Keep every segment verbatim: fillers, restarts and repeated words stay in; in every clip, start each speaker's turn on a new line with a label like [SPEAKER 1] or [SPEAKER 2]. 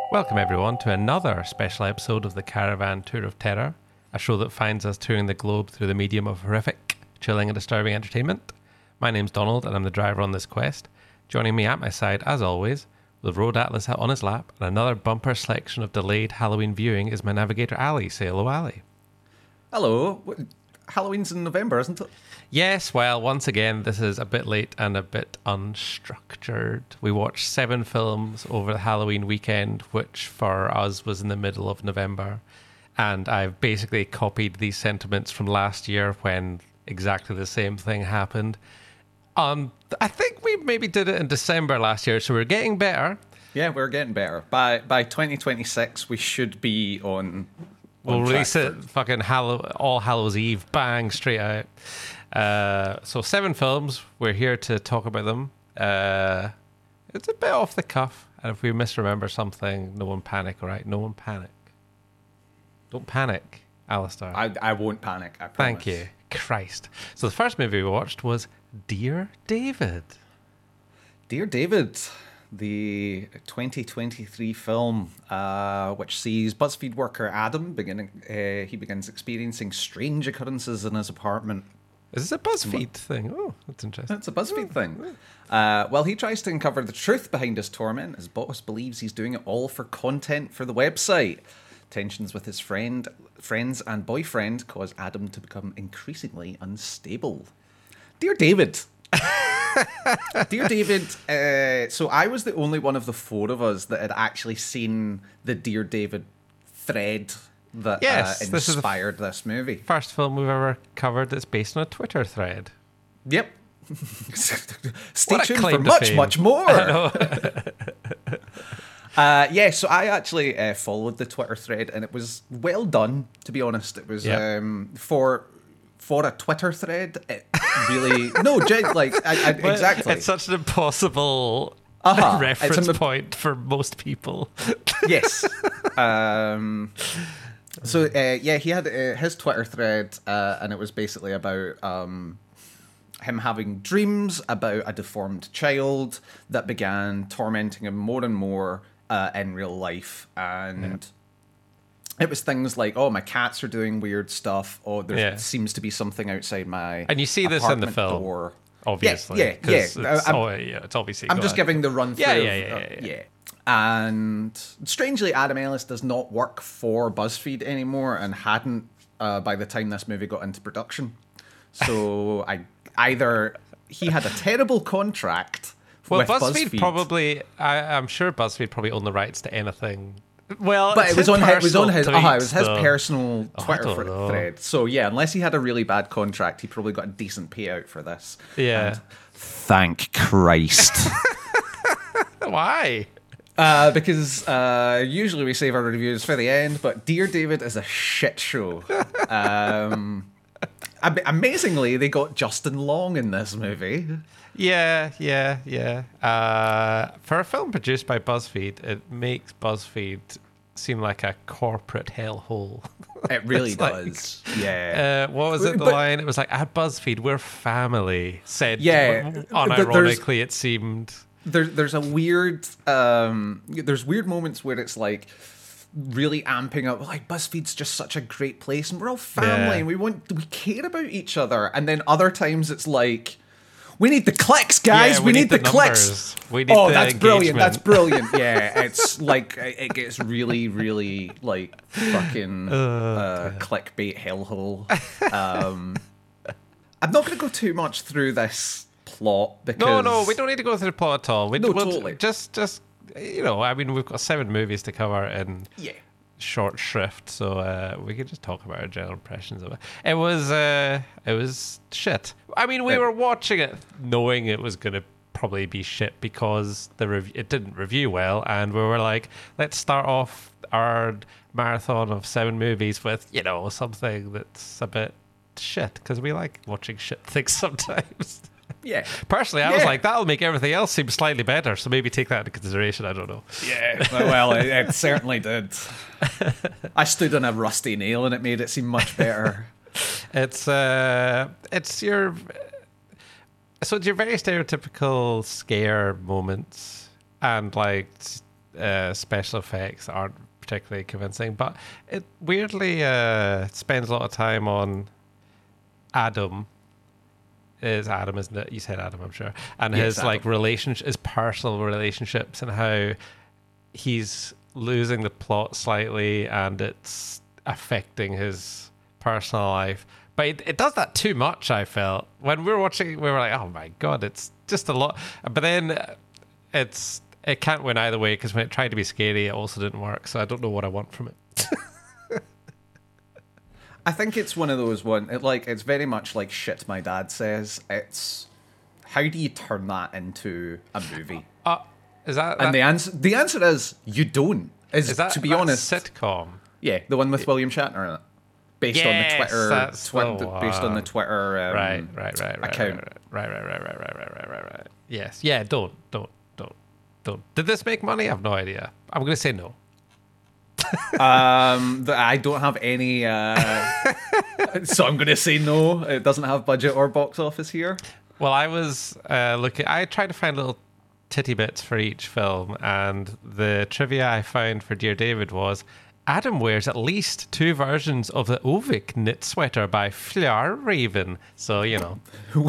[SPEAKER 1] Welcome everyone to another special episode of the Caravan Tour of Terror, a show that finds us touring the globe through the medium of horrific, chilling and disturbing entertainment. My name's Donald and I'm the driver on this quest. Joining me at my side, as always, with Road Atlas on his lap and another bumper selection of delayed Halloween viewing is my navigator Ali. Say hello, Ali.
[SPEAKER 2] Hello. Halloween's in November, isn't it?
[SPEAKER 1] Yes, well, once again, this is a bit late and a bit unstructured. We watched seven films over the Halloween weekend, which for us was in the middle of November. And I've basically copied these sentiments from last year when exactly the same thing happened. Um, I think we maybe did it in December last year, so we're getting better.
[SPEAKER 2] Yeah, we're getting better. By by twenty twenty-six, we should be on.
[SPEAKER 1] We'll
[SPEAKER 2] on
[SPEAKER 1] release
[SPEAKER 2] track
[SPEAKER 1] it
[SPEAKER 2] for...
[SPEAKER 1] fucking Hallow- All Hallows Eve, bang, straight out. Uh, so seven films. We're here to talk about them. Uh, it's a bit off the cuff, and if we misremember something, no one panic. All right, no one panic. Don't panic, Alistair.
[SPEAKER 2] I I won't panic. I promise.
[SPEAKER 1] Thank you, Christ. So the first movie we watched was Dear David.
[SPEAKER 2] Dear David, the twenty twenty-three film, uh, which sees BuzzFeed worker Adam beginning. Uh, he begins experiencing strange occurrences in his apartment.
[SPEAKER 1] Is this a BuzzFeed thing? Oh, that's interesting.
[SPEAKER 2] It's a BuzzFeed thing. Uh, well, he tries to uncover the truth behind his torment. His boss believes he's doing it all for content for the website. Tensions with his friend, friends and boyfriend cause Adam to become increasingly unstable. Dear David. Dear David, uh, so I was the only one of the four of us that had actually seen the Dear David thread that
[SPEAKER 1] yes,
[SPEAKER 2] uh,
[SPEAKER 1] this
[SPEAKER 2] inspired
[SPEAKER 1] is the
[SPEAKER 2] this movie.
[SPEAKER 1] First film we've ever covered that's based on a Twitter thread.
[SPEAKER 2] Yep. Stay
[SPEAKER 1] What a
[SPEAKER 2] tuned
[SPEAKER 1] claim
[SPEAKER 2] for
[SPEAKER 1] to
[SPEAKER 2] much,
[SPEAKER 1] fame.
[SPEAKER 2] much more. uh, yeah, so I actually uh, followed the Twitter thread, and it was well done. To be honest, it was
[SPEAKER 1] Yep.
[SPEAKER 2] um, for for a Twitter thread. It really no, Jake, like I, I, exactly.
[SPEAKER 1] It's such an impossible
[SPEAKER 2] Uh-huh.
[SPEAKER 1] reference
[SPEAKER 2] It's a-
[SPEAKER 1] point for most people.
[SPEAKER 2] Yes. Um, so uh, yeah, he had uh, his Twitter thread, uh, and it was basically about um, him having dreams about a deformed child that began tormenting him more and more uh, in real life, and it was things like, "Oh, my cats are doing weird stuff. Oh, there
[SPEAKER 1] Yeah.
[SPEAKER 2] seems to be something outside my
[SPEAKER 1] And you see this in the
[SPEAKER 2] apartment
[SPEAKER 1] film,
[SPEAKER 2] door."
[SPEAKER 1] obviously.
[SPEAKER 2] Yeah, yeah,
[SPEAKER 1] 'cause
[SPEAKER 2] yeah.
[SPEAKER 1] It's,
[SPEAKER 2] I'm-
[SPEAKER 1] all, yeah, it's obviously.
[SPEAKER 2] I'm
[SPEAKER 1] got
[SPEAKER 2] just
[SPEAKER 1] it.
[SPEAKER 2] giving the run through.
[SPEAKER 1] Yeah,
[SPEAKER 2] of-
[SPEAKER 1] yeah, yeah,
[SPEAKER 2] uh,
[SPEAKER 1] yeah, yeah.
[SPEAKER 2] And strangely, Adam Ellis does not work for BuzzFeed anymore, and hadn't uh, by the time this movie got into production. So I either he had a terrible contract.
[SPEAKER 1] Well,
[SPEAKER 2] with
[SPEAKER 1] BuzzFeed,
[SPEAKER 2] BuzzFeed
[SPEAKER 1] probably. I, I'm sure BuzzFeed probably owned the rights to anything. Well,
[SPEAKER 2] But
[SPEAKER 1] it's
[SPEAKER 2] it was
[SPEAKER 1] his
[SPEAKER 2] on his, it was on his,
[SPEAKER 1] personal
[SPEAKER 2] uh, it was
[SPEAKER 1] tweets,
[SPEAKER 2] his
[SPEAKER 1] though.
[SPEAKER 2] personal
[SPEAKER 1] Oh, I
[SPEAKER 2] Twitter
[SPEAKER 1] don't
[SPEAKER 2] fr-
[SPEAKER 1] know.
[SPEAKER 2] thread. So yeah, unless he had a really bad contract, he probably got a decent payout for this.
[SPEAKER 1] Yeah.
[SPEAKER 2] And thank Christ.
[SPEAKER 1] Why?
[SPEAKER 2] Uh, because uh, usually we save our reviews for the end, but Dear David is a shit show. Um, am- amazingly, they got Justin Long in this movie.
[SPEAKER 1] Yeah, yeah, yeah. Uh, for a film produced by BuzzFeed, it makes BuzzFeed seem like a corporate hellhole.
[SPEAKER 2] It really
[SPEAKER 1] It's like-
[SPEAKER 2] does. Yeah.
[SPEAKER 1] Uh, what was it? The
[SPEAKER 2] But-
[SPEAKER 1] line? It was like, at BuzzFeed, we're family. Said,
[SPEAKER 2] Yeah,
[SPEAKER 1] unironically, it seemed.
[SPEAKER 2] There, there's a weird, um, there's weird moments where it's like really amping up, like BuzzFeed's just such a great place, and we're all family,
[SPEAKER 1] Yeah.
[SPEAKER 2] and we want, we care about each other. And then other times it's like, we need the clicks, guys.
[SPEAKER 1] Yeah,
[SPEAKER 2] we, need, the, clicks.
[SPEAKER 1] numbers. We need
[SPEAKER 2] Oh,
[SPEAKER 1] the
[SPEAKER 2] that's brilliant. That's
[SPEAKER 1] engagement.
[SPEAKER 2] brilliant. Yeah, it's like it gets really, really like fucking uh, clickbait hellhole. Um, I'm not going to go too much through this plot because
[SPEAKER 1] No, no, we don't need to go through the plot at all. We,
[SPEAKER 2] No,
[SPEAKER 1] we'll
[SPEAKER 2] totally.
[SPEAKER 1] Just, just, you know, I mean, we've got seven movies to cover in
[SPEAKER 2] Yeah.
[SPEAKER 1] short shrift, so uh, we could just talk about our general impressions of it. It was, uh, it was shit. I mean, we
[SPEAKER 2] It-
[SPEAKER 1] were watching it knowing it was going to probably be shit because the rev- it didn't review well, and we were like, let's start off our marathon of seven movies with, you know, something that's a bit shit, because we like watching shit things sometimes.
[SPEAKER 2] Yeah.
[SPEAKER 1] Personally, I was
[SPEAKER 2] Yeah.
[SPEAKER 1] like, that'll make everything else seem slightly better, so maybe take that into consideration. I don't know.
[SPEAKER 2] Yeah, well, it, it certainly did. I stood on a rusty nail and it made it seem much better.
[SPEAKER 1] It's uh, it's your so it's your very stereotypical scare moments, and like uh, special effects aren't particularly convincing, but it weirdly uh, spends a lot of time on Adam. Is Adam, isn't it? You said Adam, I'm sure. And
[SPEAKER 2] Yes,
[SPEAKER 1] his
[SPEAKER 2] Adam.
[SPEAKER 1] like relationship, his personal relationships, and how he's losing the plot slightly, and it's affecting his personal life. But it, it does that too much. I felt when we were watching, we were like, "Oh my god, it's just a lot." But then it's it can't win either way, because when it tried to be scary, it also didn't work. So I don't know what I want from it.
[SPEAKER 2] I think it's one of those one. It, like it's very much like shit. My dad says it's. How do you turn that into a movie?
[SPEAKER 1] Uh, is that, that
[SPEAKER 2] And the answer, the answer is you don't. Is,
[SPEAKER 1] is that
[SPEAKER 2] to be
[SPEAKER 1] that's
[SPEAKER 2] honest,
[SPEAKER 1] sitcom?
[SPEAKER 2] yeah, the one with William Shatner in it, based
[SPEAKER 1] Yes,
[SPEAKER 2] on the Twitter,
[SPEAKER 1] that's
[SPEAKER 2] twi-
[SPEAKER 1] the
[SPEAKER 2] based on the
[SPEAKER 1] one.
[SPEAKER 2] Twitter, um,
[SPEAKER 1] Right, right, right, right,
[SPEAKER 2] account.
[SPEAKER 1] right, right, right, right, right, right, right, right, right, right. Yes, yeah. Don't, don't, don't, don't. Did this make money? I have no idea. I'm gonna say no.
[SPEAKER 2] Um, the, I don't have any, uh, so I'm gonna say no. It doesn't have budget or box office here.
[SPEAKER 1] Well, I was uh, looking. I tried to find little titty bits for each film, and the trivia I found for Dear David was Adam wears at least two versions of the Ovik knit sweater by Fjärraven. So you know,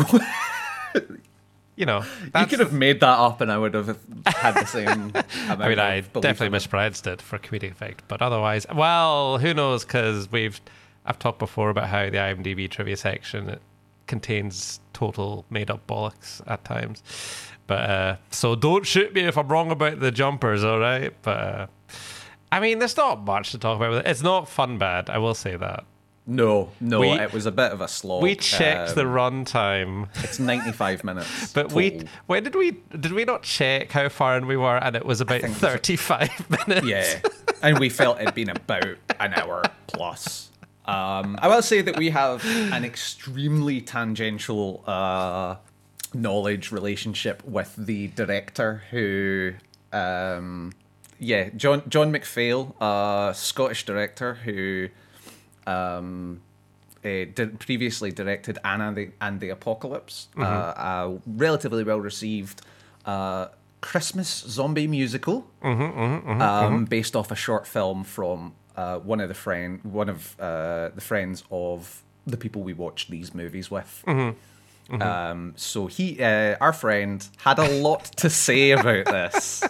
[SPEAKER 1] you know,
[SPEAKER 2] You
[SPEAKER 1] that's,
[SPEAKER 2] could have made that up, and I would have had the same. Amount
[SPEAKER 1] I mean, I
[SPEAKER 2] of belief
[SPEAKER 1] definitely
[SPEAKER 2] in it.
[SPEAKER 1] mispronounced it for comedic effect, but otherwise, well, who knows? Because we've, I've talked before about how the IMDb trivia section it contains total made-up bollocks at times. But uh, so don't shoot me if I'm wrong about the jumpers, all right? But uh, I mean, there's not much to talk about with it. It's not fun bad. I will say that.
[SPEAKER 2] No, no,
[SPEAKER 1] We-
[SPEAKER 2] it was a bit of a slog.
[SPEAKER 1] We checked
[SPEAKER 2] Um,
[SPEAKER 1] the run time.
[SPEAKER 2] It's ninety-five minutes.
[SPEAKER 1] But we
[SPEAKER 2] total.
[SPEAKER 1] when did we did we not check how far in we were, and it was about
[SPEAKER 2] think it was-
[SPEAKER 1] thirty-five minutes.
[SPEAKER 2] Yeah, and we felt it'd been about an hour plus. Um, I will say that we have an extremely tangential uh, knowledge relationship with the director who, um, yeah, John John McPhail, uh, Scottish director who um, uh, did previously directed Anna and the, and the Apocalypse, uh, a relatively well received uh, Christmas zombie musical, um, based off a short film from uh, one of the friend one of uh, the friends of the people we watched these movies with. Um, so he, uh, our friend, had a lot to say about this.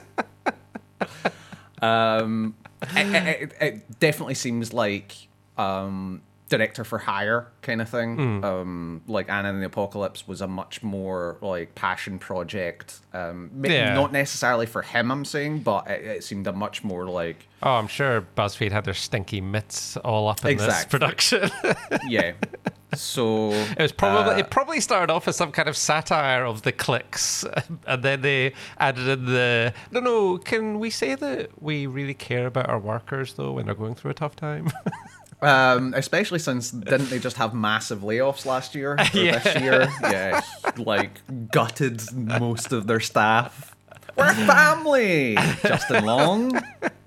[SPEAKER 2] Um, it, it, it definitely seems like um, director for hire kind of thing.
[SPEAKER 1] Mm.
[SPEAKER 2] Um, like Anna and the Apocalypse was a much more like passion project. Um, ma-
[SPEAKER 1] Yeah.
[SPEAKER 2] Not necessarily for him, I'm saying, but it, it seemed a much more like
[SPEAKER 1] Oh, I'm sure BuzzFeed had their stinky mitts all up in this
[SPEAKER 2] Exactly.
[SPEAKER 1] production.
[SPEAKER 2] yeah. So
[SPEAKER 1] It was probably
[SPEAKER 2] uh,
[SPEAKER 1] it probably started off as some kind of satire of the clicks, and then they added in the no no. Can we say that we really care about our workers though when they're going through a tough time?
[SPEAKER 2] Um, especially since didn't they just have massive layoffs last year or
[SPEAKER 1] Yeah.
[SPEAKER 2] this year? Yeah, like gutted most of their staff. We're family, Justin Long.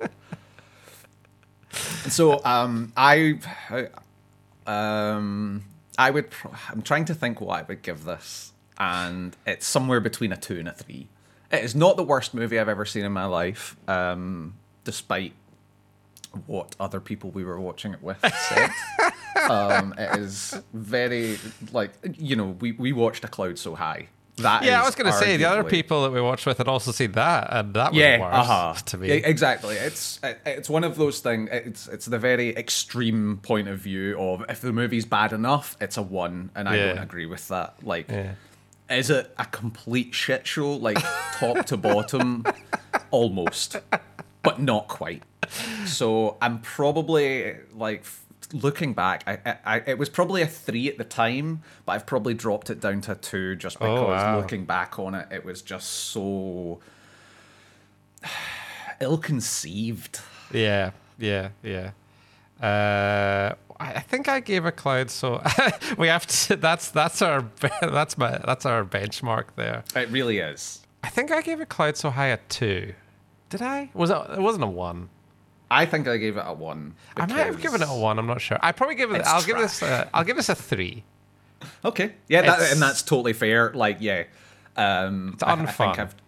[SPEAKER 2] So um, I, um, I would. Pro- I'm trying to think what I would give this, and it's somewhere between a two and a three. It is not the worst movie I've ever seen in my life, um, despite what other people we were watching it with said. um, it is very like you know we, we watched A Cloud So High. That
[SPEAKER 1] yeah, I
[SPEAKER 2] is
[SPEAKER 1] was going to say the other
[SPEAKER 2] arguably-
[SPEAKER 1] people that we watched with had also seen that, and that was
[SPEAKER 2] Yeah,
[SPEAKER 1] worse
[SPEAKER 2] uh-huh.
[SPEAKER 1] to me.
[SPEAKER 2] Yeah, exactly. It's it, it's one of those things. It's it's the very extreme point of view of if the movie's bad enough, it's a one, and I
[SPEAKER 1] Yeah.
[SPEAKER 2] don't agree with that. Like,
[SPEAKER 1] Yeah.
[SPEAKER 2] is it a complete shit show, like top to bottom? Almost, but not quite. So I'm probably like f- looking back. I, I, I it was probably a three at the time, but I've probably dropped it down to a two just because
[SPEAKER 1] Oh, wow.
[SPEAKER 2] looking back on it, it was just so ill-conceived.
[SPEAKER 1] Yeah, yeah, yeah. Uh, I I think I gave a cloud, so we have to. That's that's our that's my that's our benchmark there.
[SPEAKER 2] It really is.
[SPEAKER 1] I think I gave a cloud so high a two. Did I? Was it? It wasn't a one.
[SPEAKER 2] I think I gave it a one.
[SPEAKER 1] I might have given it a one. I'm not sure. I probably give it.
[SPEAKER 2] It's
[SPEAKER 1] I'll give this.
[SPEAKER 2] trash.
[SPEAKER 1] A, I'll give this a three.
[SPEAKER 2] Okay, yeah, that,
[SPEAKER 1] It's-
[SPEAKER 2] and that's totally fair. Like, yeah, um,
[SPEAKER 1] It's
[SPEAKER 2] I, I
[SPEAKER 1] unfun.
[SPEAKER 2] think I've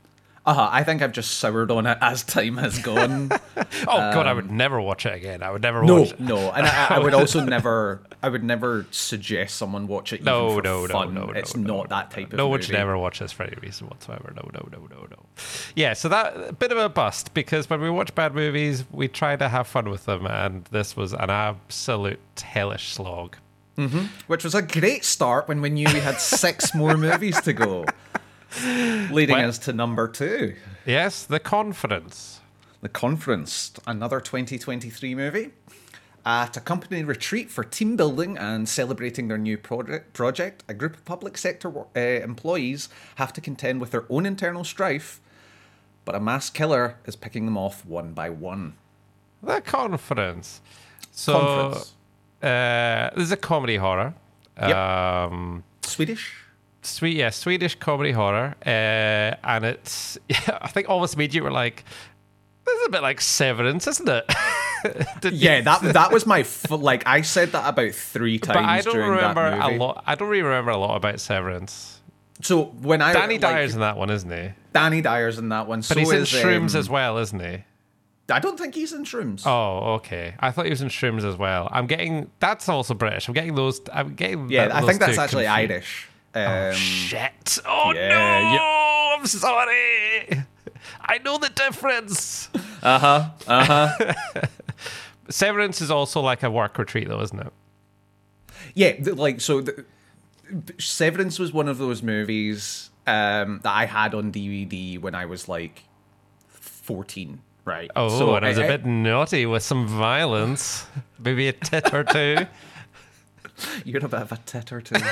[SPEAKER 2] Uh-huh, I think I've just soured on it as time has gone.
[SPEAKER 1] Oh god, I would never watch it again. I would never
[SPEAKER 2] No,
[SPEAKER 1] watch it.
[SPEAKER 2] no, and I, I would also never, I would never suggest someone watch it. Even
[SPEAKER 1] No,
[SPEAKER 2] for
[SPEAKER 1] no, no,
[SPEAKER 2] fun.
[SPEAKER 1] no, no.
[SPEAKER 2] It's
[SPEAKER 1] no,
[SPEAKER 2] not
[SPEAKER 1] no,
[SPEAKER 2] that type of
[SPEAKER 1] No
[SPEAKER 2] movie.
[SPEAKER 1] one should ever watch this for any reason whatsoever. No, no, no, no, no. Yeah, so that a bit of a bust because when we watch bad movies, we try to have fun with them, and this was an absolute hellish slog.
[SPEAKER 2] Mm-hmm. Which was a great start when we knew we had six more movies to go, leading
[SPEAKER 1] Well-
[SPEAKER 2] us to number two.
[SPEAKER 1] Yes, The Conference.
[SPEAKER 2] The Conference, another twenty twenty-three movie. At a company retreat for team building and celebrating their new project, project a group of public sector uh, employees have to contend with their own internal strife, but a mass killer is picking them off one by one.
[SPEAKER 1] The Conference. So,
[SPEAKER 2] Conference.
[SPEAKER 1] Uh, this is a comedy horror.
[SPEAKER 2] Yep.
[SPEAKER 1] Um,
[SPEAKER 2] Swedish?
[SPEAKER 1] Sweet, yeah, Swedish comedy horror, uh, and it's. Yeah, I think almost immediately we're like, this is a bit like Severance, isn't it? Didn't
[SPEAKER 2] Yeah,
[SPEAKER 1] you-
[SPEAKER 2] that that was my f- like. I said that about three times
[SPEAKER 1] But I don't
[SPEAKER 2] during
[SPEAKER 1] remember
[SPEAKER 2] that
[SPEAKER 1] a
[SPEAKER 2] movie.
[SPEAKER 1] lot. I don't really remember a lot about Severance.
[SPEAKER 2] So when I
[SPEAKER 1] Danny
[SPEAKER 2] like,
[SPEAKER 1] Dyer's in that one, isn't he?
[SPEAKER 2] Danny Dyer's in that one.
[SPEAKER 1] But
[SPEAKER 2] so
[SPEAKER 1] he's in
[SPEAKER 2] is,
[SPEAKER 1] Shrooms
[SPEAKER 2] um,
[SPEAKER 1] as well, isn't he?
[SPEAKER 2] I don't think he's in Shrooms.
[SPEAKER 1] Oh, okay. I thought he was in Shrooms as well. I'm getting that's also British. I'm getting those. I'm getting.
[SPEAKER 2] yeah,
[SPEAKER 1] that-
[SPEAKER 2] I
[SPEAKER 1] those
[SPEAKER 2] think that's
[SPEAKER 1] two
[SPEAKER 2] actually
[SPEAKER 1] confused.
[SPEAKER 2] Irish.
[SPEAKER 1] Oh
[SPEAKER 2] Um,
[SPEAKER 1] shit! Oh
[SPEAKER 2] yeah,
[SPEAKER 1] no!
[SPEAKER 2] yeah.
[SPEAKER 1] I'm sorry. I know the difference.
[SPEAKER 2] uh huh. Uh huh.
[SPEAKER 1] Severance is also like a work retreat, though, isn't it?
[SPEAKER 2] Yeah, th- like so. The, Severance was one of those movies um, that I had on D V D when I was like fourteen. Right.
[SPEAKER 1] Oh,
[SPEAKER 2] so
[SPEAKER 1] and it was
[SPEAKER 2] I-
[SPEAKER 1] a
[SPEAKER 2] I-
[SPEAKER 1] bit naughty with some violence, maybe a tit or two.
[SPEAKER 2] You're a bit of a tit or two.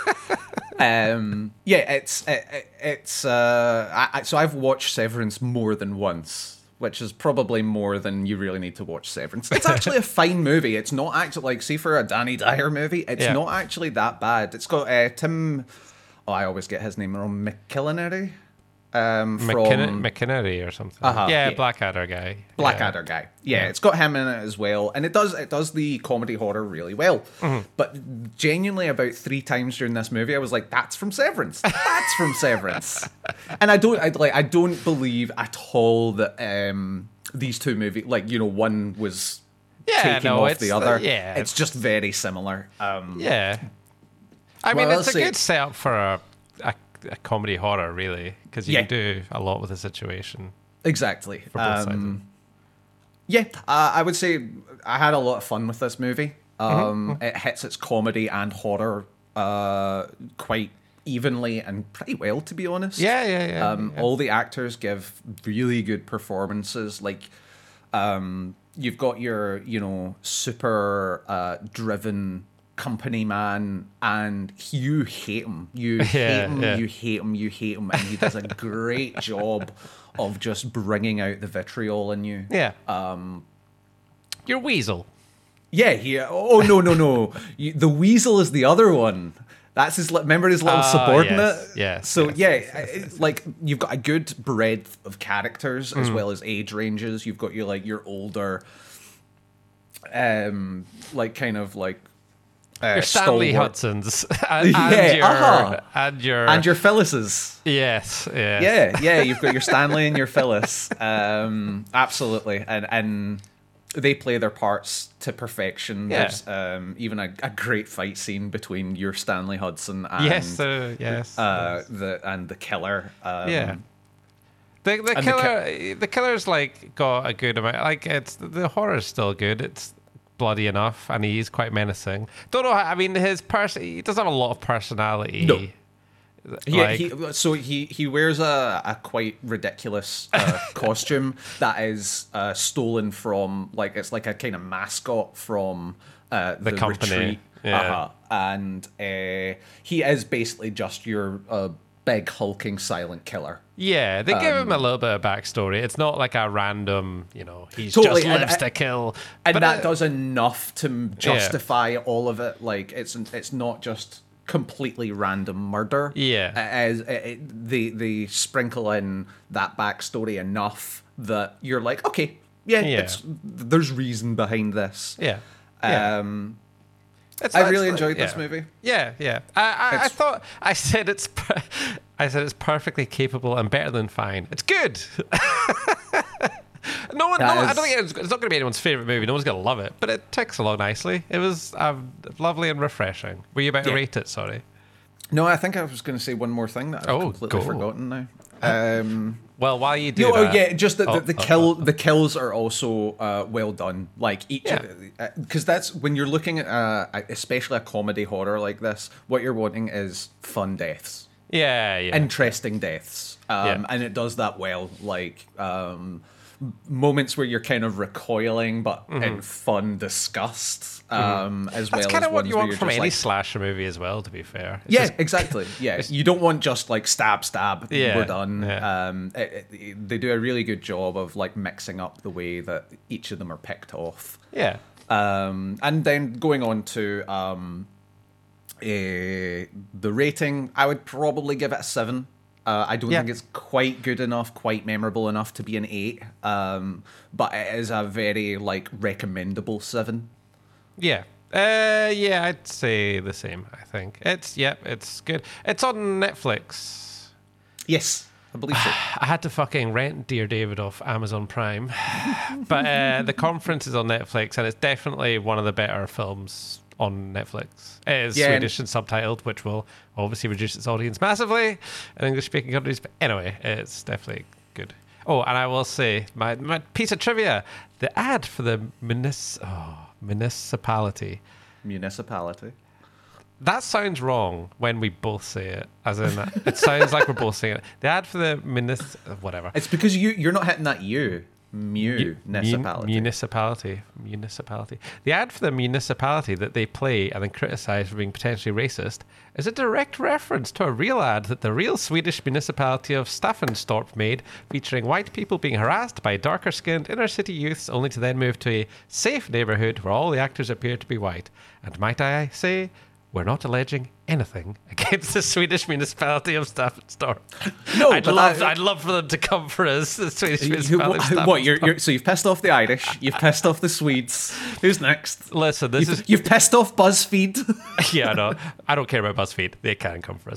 [SPEAKER 2] um, yeah, it's it, it's. Uh, I, I, so I've watched Severance more than once, which is probably more than you really need to watch Severance. It's actually a fine movie. It's not actually like see for a Danny Dyer movie. It's
[SPEAKER 1] Yeah.
[SPEAKER 2] not actually that bad. It's got uh, Tim. Oh, I always get his name wrong. McKillenary. Um, from
[SPEAKER 1] McKinnon- McKinnery or something.
[SPEAKER 2] Uh-huh,
[SPEAKER 1] yeah,
[SPEAKER 2] yeah.
[SPEAKER 1] Blackadder guy.
[SPEAKER 2] Blackadder guy. Yeah, it's got him in it as well, and it does it does the comedy horror really well.
[SPEAKER 1] Mm-hmm.
[SPEAKER 2] But genuinely, about three times during this movie, I was like, "That's from Severance. That's from Severance." And I don't, I like, I don't believe at all that um, these two movies, like you know, one was
[SPEAKER 1] Yeah,
[SPEAKER 2] taking
[SPEAKER 1] no,
[SPEAKER 2] off
[SPEAKER 1] it's
[SPEAKER 2] the other.
[SPEAKER 1] yeah,
[SPEAKER 2] It's just very similar. Um,
[SPEAKER 1] yeah. I mean,
[SPEAKER 2] Well,
[SPEAKER 1] it's
[SPEAKER 2] I'll
[SPEAKER 1] a
[SPEAKER 2] say-
[SPEAKER 1] good setup for a, a, a comedy horror, really, because you
[SPEAKER 2] Yeah.
[SPEAKER 1] can do a lot with the situation.
[SPEAKER 2] Exactly.
[SPEAKER 1] For both sides of
[SPEAKER 2] Um, yeah, uh, I would say I had a lot of fun with this movie. Um, It hits its comedy and horror uh, quite evenly and pretty well, to be honest.
[SPEAKER 1] Yeah, yeah, yeah.
[SPEAKER 2] Um,
[SPEAKER 1] yeah.
[SPEAKER 2] All the actors give really good performances. Like, um, you've got your, you know, super uh, driven company man, and you hate him. You hate
[SPEAKER 1] Yeah,
[SPEAKER 2] him.
[SPEAKER 1] yeah.
[SPEAKER 2] You hate him. You hate him, and he does a great job of just bringing out the vitriol in you.
[SPEAKER 1] Yeah. Um, Your weasel.
[SPEAKER 2] Yeah. He. Oh no no no. You, the weasel is the other one. That's his. li- Remember his little
[SPEAKER 1] Ah,
[SPEAKER 2] subordinate.
[SPEAKER 1] yes, yes,
[SPEAKER 2] So
[SPEAKER 1] yes,
[SPEAKER 2] yeah,
[SPEAKER 1] yes, yes,
[SPEAKER 2] it's like you've got a good breadth of characters as
[SPEAKER 1] Mm.
[SPEAKER 2] well as age ranges. You've got your like your older, um, like kind of like. Uh,
[SPEAKER 1] Your Stanley
[SPEAKER 2] stalwart-
[SPEAKER 1] Hudsons. And,
[SPEAKER 2] Yeah,
[SPEAKER 1] and your,
[SPEAKER 2] uh-huh.
[SPEAKER 1] and your.
[SPEAKER 2] and your Phyllis's.
[SPEAKER 1] Yes, yes.
[SPEAKER 2] Yeah, yeah, you've got your Stanley and your Phyllis. Um, absolutely, and and they play their parts to perfection.
[SPEAKER 1] Yeah.
[SPEAKER 2] There's um, even a, a great fight scene between your Stanley Hudson and
[SPEAKER 1] Yes, uh, yes.
[SPEAKER 2] uh, the and the killer. Um,
[SPEAKER 1] yeah. The the
[SPEAKER 2] and the
[SPEAKER 1] killer the killer's like got a good amount. Like it's the horror's still good. It's bloody enough, and he's quite menacing. Don't know. How, I mean, his person. He doesn't have a lot of personality.
[SPEAKER 2] No. Yeah,
[SPEAKER 1] Like-
[SPEAKER 2] he, so he he wears a, a quite ridiculous uh, costume that is uh, stolen from like it's like a kind of mascot from uh, the,
[SPEAKER 1] The company,
[SPEAKER 2] retreat.
[SPEAKER 1] yeah.
[SPEAKER 2] Uh-huh. And uh, he is basically just your uh, big hulking silent killer.
[SPEAKER 1] Yeah, they give
[SPEAKER 2] Um,
[SPEAKER 1] him a little bit of backstory. It's not like a random, you know, he
[SPEAKER 2] Totally,
[SPEAKER 1] just
[SPEAKER 2] and-
[SPEAKER 1] lives
[SPEAKER 2] and-
[SPEAKER 1] to kill.
[SPEAKER 2] And
[SPEAKER 1] But,
[SPEAKER 2] that
[SPEAKER 1] uh,
[SPEAKER 2] does enough to m- justify all of it. Like it's it's not just completely random murder.
[SPEAKER 1] Yeah.
[SPEAKER 2] as it, it, they they sprinkle in that backstory enough that you're like, okay, yeah,
[SPEAKER 1] Yeah.
[SPEAKER 2] it's there's reason behind this.
[SPEAKER 1] Yeah. yeah.
[SPEAKER 2] Um,
[SPEAKER 1] It's,
[SPEAKER 2] I
[SPEAKER 1] it's-
[SPEAKER 2] really enjoyed this
[SPEAKER 1] yeah.
[SPEAKER 2] movie.
[SPEAKER 1] Yeah, yeah. I, I, I
[SPEAKER 2] It's-
[SPEAKER 1] thought I said it's, per- I said it's perfectly capable and better than fine. It's good. no one, no
[SPEAKER 2] That
[SPEAKER 1] one I
[SPEAKER 2] is-
[SPEAKER 1] don't think it's, it's not going to be anyone's favorite movie. No one's going to love it, but it ticks along nicely. It was um, lovely and refreshing. Were you about to
[SPEAKER 2] Yeah.
[SPEAKER 1] rate it? Sorry.
[SPEAKER 2] No, I think I was going to say one more thing that I've
[SPEAKER 1] Oh,
[SPEAKER 2] completely
[SPEAKER 1] go.
[SPEAKER 2] forgotten now. Um,
[SPEAKER 1] Well, while you do
[SPEAKER 2] no, oh
[SPEAKER 1] that,
[SPEAKER 2] yeah, just that
[SPEAKER 1] Oh,
[SPEAKER 2] the, the
[SPEAKER 1] oh,
[SPEAKER 2] kill, the kills are also uh, well done. Like each,
[SPEAKER 1] Yeah.
[SPEAKER 2] because that's when you're looking at, uh, especially a comedy horror like this. What you're wanting is fun deaths,
[SPEAKER 1] yeah, yeah.
[SPEAKER 2] interesting deaths, um,
[SPEAKER 1] Yeah.
[SPEAKER 2] and it does that well. Like um, moments where you're kind of recoiling, but in fun disgust, um, as
[SPEAKER 1] That's
[SPEAKER 2] well
[SPEAKER 1] kind
[SPEAKER 2] as
[SPEAKER 1] of what
[SPEAKER 2] ones
[SPEAKER 1] you
[SPEAKER 2] where
[SPEAKER 1] want
[SPEAKER 2] you're
[SPEAKER 1] from
[SPEAKER 2] just
[SPEAKER 1] any
[SPEAKER 2] like,
[SPEAKER 1] slasher movie as well, to be fair. It's
[SPEAKER 2] yeah,
[SPEAKER 1] just-
[SPEAKER 2] exactly. Yeah, you don't want just like stab, stab,
[SPEAKER 1] Yeah,
[SPEAKER 2] we're done.
[SPEAKER 1] yeah.
[SPEAKER 2] Um, it, it, they do a really good job of like mixing up the way that each of them are picked off.
[SPEAKER 1] yeah.
[SPEAKER 2] Um, and then going on to um, eh, the rating, I would probably give it a seven. Uh, I don't
[SPEAKER 1] Yeah.
[SPEAKER 2] think it's quite good enough, quite memorable enough to be an eight. Um, but it is a very like recommendable seven.
[SPEAKER 1] Yeah. Uh, yeah, I'd say the same, I think. It's, yeah, it's good. It's on Netflix.
[SPEAKER 2] Yes, I believe so.
[SPEAKER 1] I had to fucking rent Dear David off Amazon Prime. but uh, The Conference is on Netflix, and it's definitely one of the better films on Netflix. It is
[SPEAKER 2] Yeah,
[SPEAKER 1] Swedish and subtitled, which will obviously reduce its audience massively in English-speaking countries. But anyway, it's definitely good. Oh, and I will say, my, my piece of trivia, the ad for the munis- oh, municipality,
[SPEAKER 2] Municipality.
[SPEAKER 1] that sounds wrong when we both say it. As in, it sounds like we're both saying it. The ad for the munis... whatever.
[SPEAKER 2] It's because you you're not hitting that U.
[SPEAKER 1] Mu-
[SPEAKER 2] Municipality.
[SPEAKER 1] municipality. Municipality. The ad for the municipality that they play and then criticise for being potentially racist is a direct reference to a real ad that the real Swedish municipality of Staffanstorp made, featuring white people being harassed by darker-skinned inner-city youths only to then move to a safe neighbourhood where all the actors appear to be white. And might I say, we're not alleging anything against the Swedish municipality of Staffanstorp.
[SPEAKER 2] No,
[SPEAKER 1] I'd
[SPEAKER 2] but
[SPEAKER 1] love,
[SPEAKER 2] that-
[SPEAKER 1] I'd love for them to come for us, the Swedish
[SPEAKER 2] You-
[SPEAKER 1] municipality of
[SPEAKER 2] what, what you're,
[SPEAKER 1] Staffanstorp.
[SPEAKER 2] you're so you've pissed off the Irish, you've pissed off the Swedes. Who's next?
[SPEAKER 1] Listen, this
[SPEAKER 2] You've,
[SPEAKER 1] is
[SPEAKER 2] you've pissed off BuzzFeed.
[SPEAKER 1] yeah, no, I don't care about BuzzFeed. They can come for us.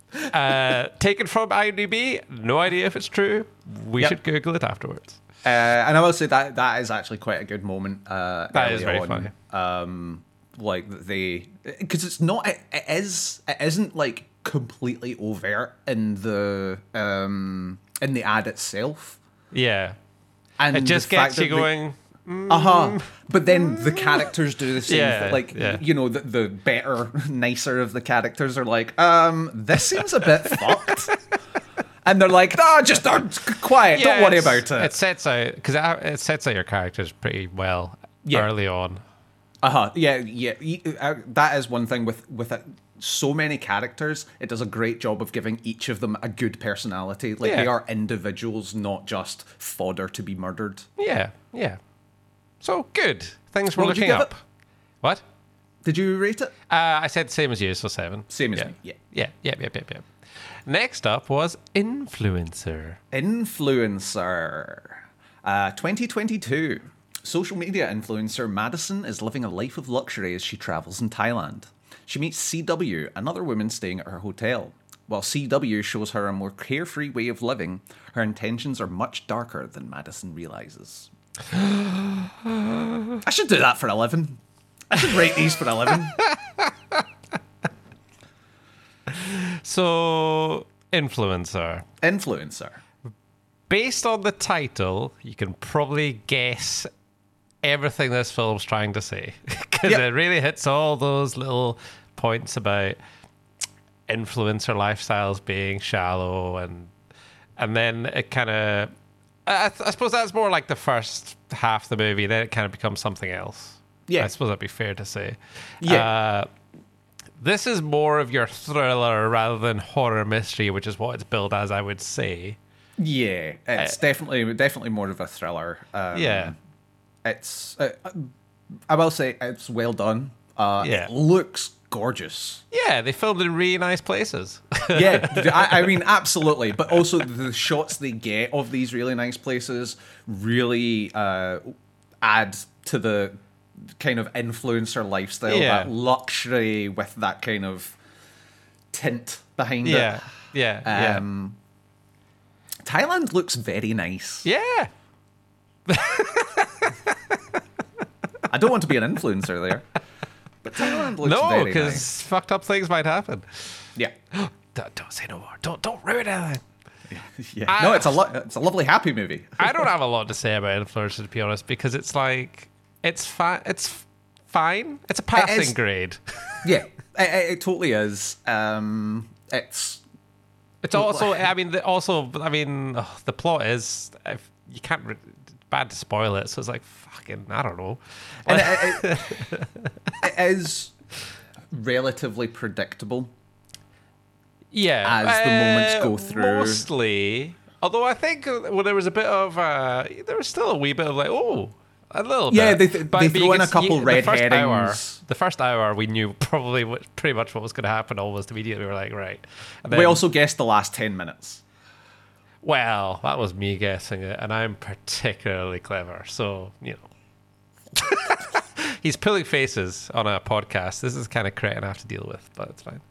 [SPEAKER 1] Uh, taken from IMDb. No idea if it's true. We
[SPEAKER 2] Yep.
[SPEAKER 1] should Google it afterwards.
[SPEAKER 2] Uh, and I will say that that is actually quite a good moment. Uh,
[SPEAKER 1] That is
[SPEAKER 2] early
[SPEAKER 1] very
[SPEAKER 2] on.
[SPEAKER 1] funny.
[SPEAKER 2] Um, like they, because it's not, it, it is, it isn't like completely overt in the um in the ad itself.
[SPEAKER 1] Yeah,
[SPEAKER 2] And
[SPEAKER 1] it just
[SPEAKER 2] the fact
[SPEAKER 1] gets you
[SPEAKER 2] that they-
[SPEAKER 1] going.
[SPEAKER 2] Uh huh. But then the characters do the same.
[SPEAKER 1] Yeah,
[SPEAKER 2] thing. Like
[SPEAKER 1] yeah.
[SPEAKER 2] you know, the, the better, nicer of the characters are like, um, this seems a bit fucked. And they're like, ah, just uh, quiet.
[SPEAKER 1] Yeah,
[SPEAKER 2] Don't worry
[SPEAKER 1] it's-
[SPEAKER 2] about it.
[SPEAKER 1] It sets out because it, it sets out your characters pretty well
[SPEAKER 2] Yeah.
[SPEAKER 1] early on.
[SPEAKER 2] Uh huh. Yeah, yeah. Y- uh, That is one thing with with it. So many characters, it does a great job of giving each of them a good personality. Like
[SPEAKER 1] Yeah.
[SPEAKER 2] they are individuals, not just fodder to be murdered.
[SPEAKER 1] Yeah, yeah. So good. Things we're
[SPEAKER 2] What would you
[SPEAKER 1] looking
[SPEAKER 2] give
[SPEAKER 1] up. What?
[SPEAKER 2] Did you rate it?
[SPEAKER 1] Uh, I said same as you, so seven.
[SPEAKER 2] Same as
[SPEAKER 1] yeah.
[SPEAKER 2] me. Yeah.
[SPEAKER 1] Yeah, yeah, yeah, yeah, yeah. Next up was Influencer.
[SPEAKER 2] Influencer. Uh, twenty twenty-two. Social media influencer Madison is living a life of luxury as she travels in Thailand. She meets C W, another woman staying at her hotel. While C W shows her a more carefree way of living, her intentions are much darker than Madison realizes. I should do that for a living. I should rate these for a living.
[SPEAKER 1] So, Influencer.
[SPEAKER 2] Influencer.
[SPEAKER 1] Based on the title, you can probably guess everything this film's trying to say. Because
[SPEAKER 2] Yep.
[SPEAKER 1] it really hits all those little points about influencer lifestyles being shallow, and and then it kind of... I, th- I suppose that's more like the first half of the movie, then it kind of becomes something else.
[SPEAKER 2] Yeah.
[SPEAKER 1] I suppose that'd be fair to say.
[SPEAKER 2] Yeah.
[SPEAKER 1] Uh, this is more of your thriller rather than horror mystery, which is what it's billed as, I would say.
[SPEAKER 2] Yeah, it's definitely definitely more of a thriller. Um,
[SPEAKER 1] Yeah.
[SPEAKER 2] It's, uh, I will say, it's well done. Uh,
[SPEAKER 1] Yeah.
[SPEAKER 2] It looks gorgeous.
[SPEAKER 1] Yeah, they filmed in really nice places.
[SPEAKER 2] Yeah, I, I mean, absolutely. But also the shots they get of these really nice places really uh, add to the kind of influencer lifestyle,
[SPEAKER 1] Yeah.
[SPEAKER 2] that luxury with that kind of tint behind
[SPEAKER 1] Yeah,
[SPEAKER 2] it.
[SPEAKER 1] yeah,
[SPEAKER 2] Um, Thailand looks very nice.
[SPEAKER 1] yeah.
[SPEAKER 2] I don't want to be an influencer there, but Thailand looks
[SPEAKER 1] No,
[SPEAKER 2] very
[SPEAKER 1] because
[SPEAKER 2] nice.
[SPEAKER 1] fucked up things might happen.
[SPEAKER 2] Yeah.
[SPEAKER 1] Don't, don't say no more. Don't don't ruin anything.
[SPEAKER 2] Yeah.
[SPEAKER 1] I-
[SPEAKER 2] no, it's a lo- it's a lovely happy movie.
[SPEAKER 1] I don't have a lot to say about influencers, to be honest, because it's like it's fine. It's f- fine. It's a passing
[SPEAKER 2] is.
[SPEAKER 1] grade.
[SPEAKER 2] Yeah, it, it, it totally is. Um, it's
[SPEAKER 1] It's also. I mean, the, also. I mean, ugh, the plot is. If you can't. Re- it's bad to spoil it, so it's like fucking. I don't know.
[SPEAKER 2] and it, it, it is relatively predictable.
[SPEAKER 1] Yeah,
[SPEAKER 2] as the moments
[SPEAKER 1] uh,
[SPEAKER 2] go through.
[SPEAKER 1] Mostly. Although I think well, there was a bit of. Uh, there was still a wee bit of like, oh, a little
[SPEAKER 2] Yeah,
[SPEAKER 1] bit.
[SPEAKER 2] they th-
[SPEAKER 1] But-
[SPEAKER 2] they
[SPEAKER 1] but
[SPEAKER 2] throw
[SPEAKER 1] you
[SPEAKER 2] in
[SPEAKER 1] can
[SPEAKER 2] a
[SPEAKER 1] see-
[SPEAKER 2] couple
[SPEAKER 1] the
[SPEAKER 2] red
[SPEAKER 1] first hour-
[SPEAKER 2] herrings.
[SPEAKER 1] the first hour, we knew probably what, pretty much what was going to happen almost immediately. We were like, right. And
[SPEAKER 2] We
[SPEAKER 1] then-
[SPEAKER 2] also guessed the last ten minutes.
[SPEAKER 1] Well, that was me guessing it, and I'm particularly clever, so you know. He's pulling faces on a podcast. This is the kind of cretin I have to deal with, but it's fine.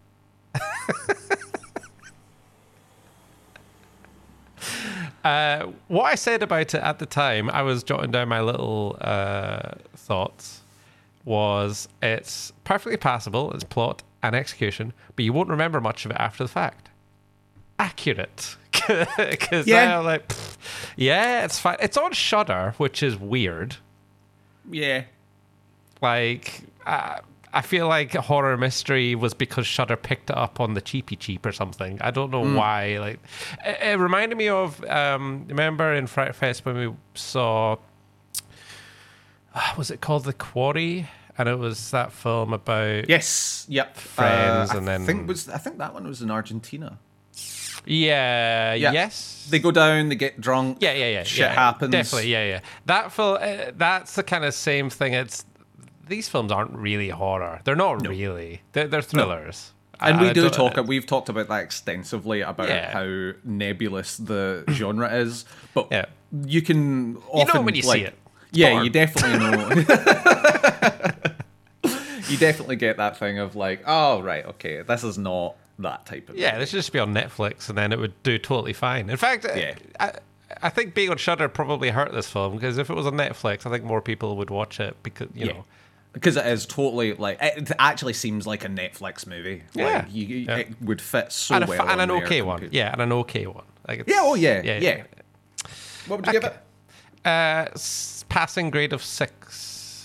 [SPEAKER 1] uh, what I said about it at the time, I was jotting down my little uh, thoughts, was it's perfectly passable, it's plot and execution, but you won't remember much of it after the fact. Accurate. Because
[SPEAKER 2] Yeah.
[SPEAKER 1] now I'm like, pfft, yeah, it's fine. It's on Shudder, which is weird.
[SPEAKER 2] Yeah.
[SPEAKER 1] Like, uh, I feel like horror mystery was because Shudder picked it up on the cheapy cheap or something. I don't know why. Like, it, it reminded me of um, remember in Fright Fest when we saw, uh, was it called The Quarry? And it was that film about
[SPEAKER 2] Yes. Yep.
[SPEAKER 1] Friends
[SPEAKER 2] Uh, I
[SPEAKER 1] and then-
[SPEAKER 2] think was I think that one was in Argentina.
[SPEAKER 1] yeah,
[SPEAKER 2] Yeah.
[SPEAKER 1] yes.
[SPEAKER 2] They go down, they get drunk.
[SPEAKER 1] Yeah, yeah, yeah.
[SPEAKER 2] Shit
[SPEAKER 1] yeah,
[SPEAKER 2] happens.
[SPEAKER 1] Definitely, yeah, yeah. That film, uh, that's the kind of same thing. It's these films aren't really horror. They're not really. They're, they're thrillers.
[SPEAKER 2] And
[SPEAKER 1] I-
[SPEAKER 2] we
[SPEAKER 1] I
[SPEAKER 2] do
[SPEAKER 1] don't-
[SPEAKER 2] talk. We've talked about that extensively about
[SPEAKER 1] Yeah.
[SPEAKER 2] how nebulous the genre is. But
[SPEAKER 1] Yeah.
[SPEAKER 2] you can often
[SPEAKER 1] know when you see
[SPEAKER 2] like,
[SPEAKER 1] it.
[SPEAKER 2] Yeah,
[SPEAKER 1] Porn.
[SPEAKER 2] you definitely know. You definitely get that thing of like, oh right, okay, this is not that type of.
[SPEAKER 1] Yeah, this should just be on Netflix, and then it would do totally fine. In fact,
[SPEAKER 2] Yeah.
[SPEAKER 1] I, I think being on Shudder probably hurt this film because if it was on Netflix, I think more people would watch it because you
[SPEAKER 2] Yeah.
[SPEAKER 1] know.
[SPEAKER 2] Because it is totally like it actually seems like a Netflix movie.
[SPEAKER 1] Yeah.
[SPEAKER 2] Like you, you-
[SPEAKER 1] Yeah.
[SPEAKER 2] it would fit so
[SPEAKER 1] And, a,
[SPEAKER 2] well.
[SPEAKER 1] fa- and
[SPEAKER 2] on
[SPEAKER 1] an
[SPEAKER 2] there
[SPEAKER 1] okay one,
[SPEAKER 2] compared-
[SPEAKER 1] yeah, and an okay one. Like it's,
[SPEAKER 2] Yeah. Oh yeah. Yeah. What would you give
[SPEAKER 1] Okay.
[SPEAKER 2] it?
[SPEAKER 1] Uh, s- passing grade of six.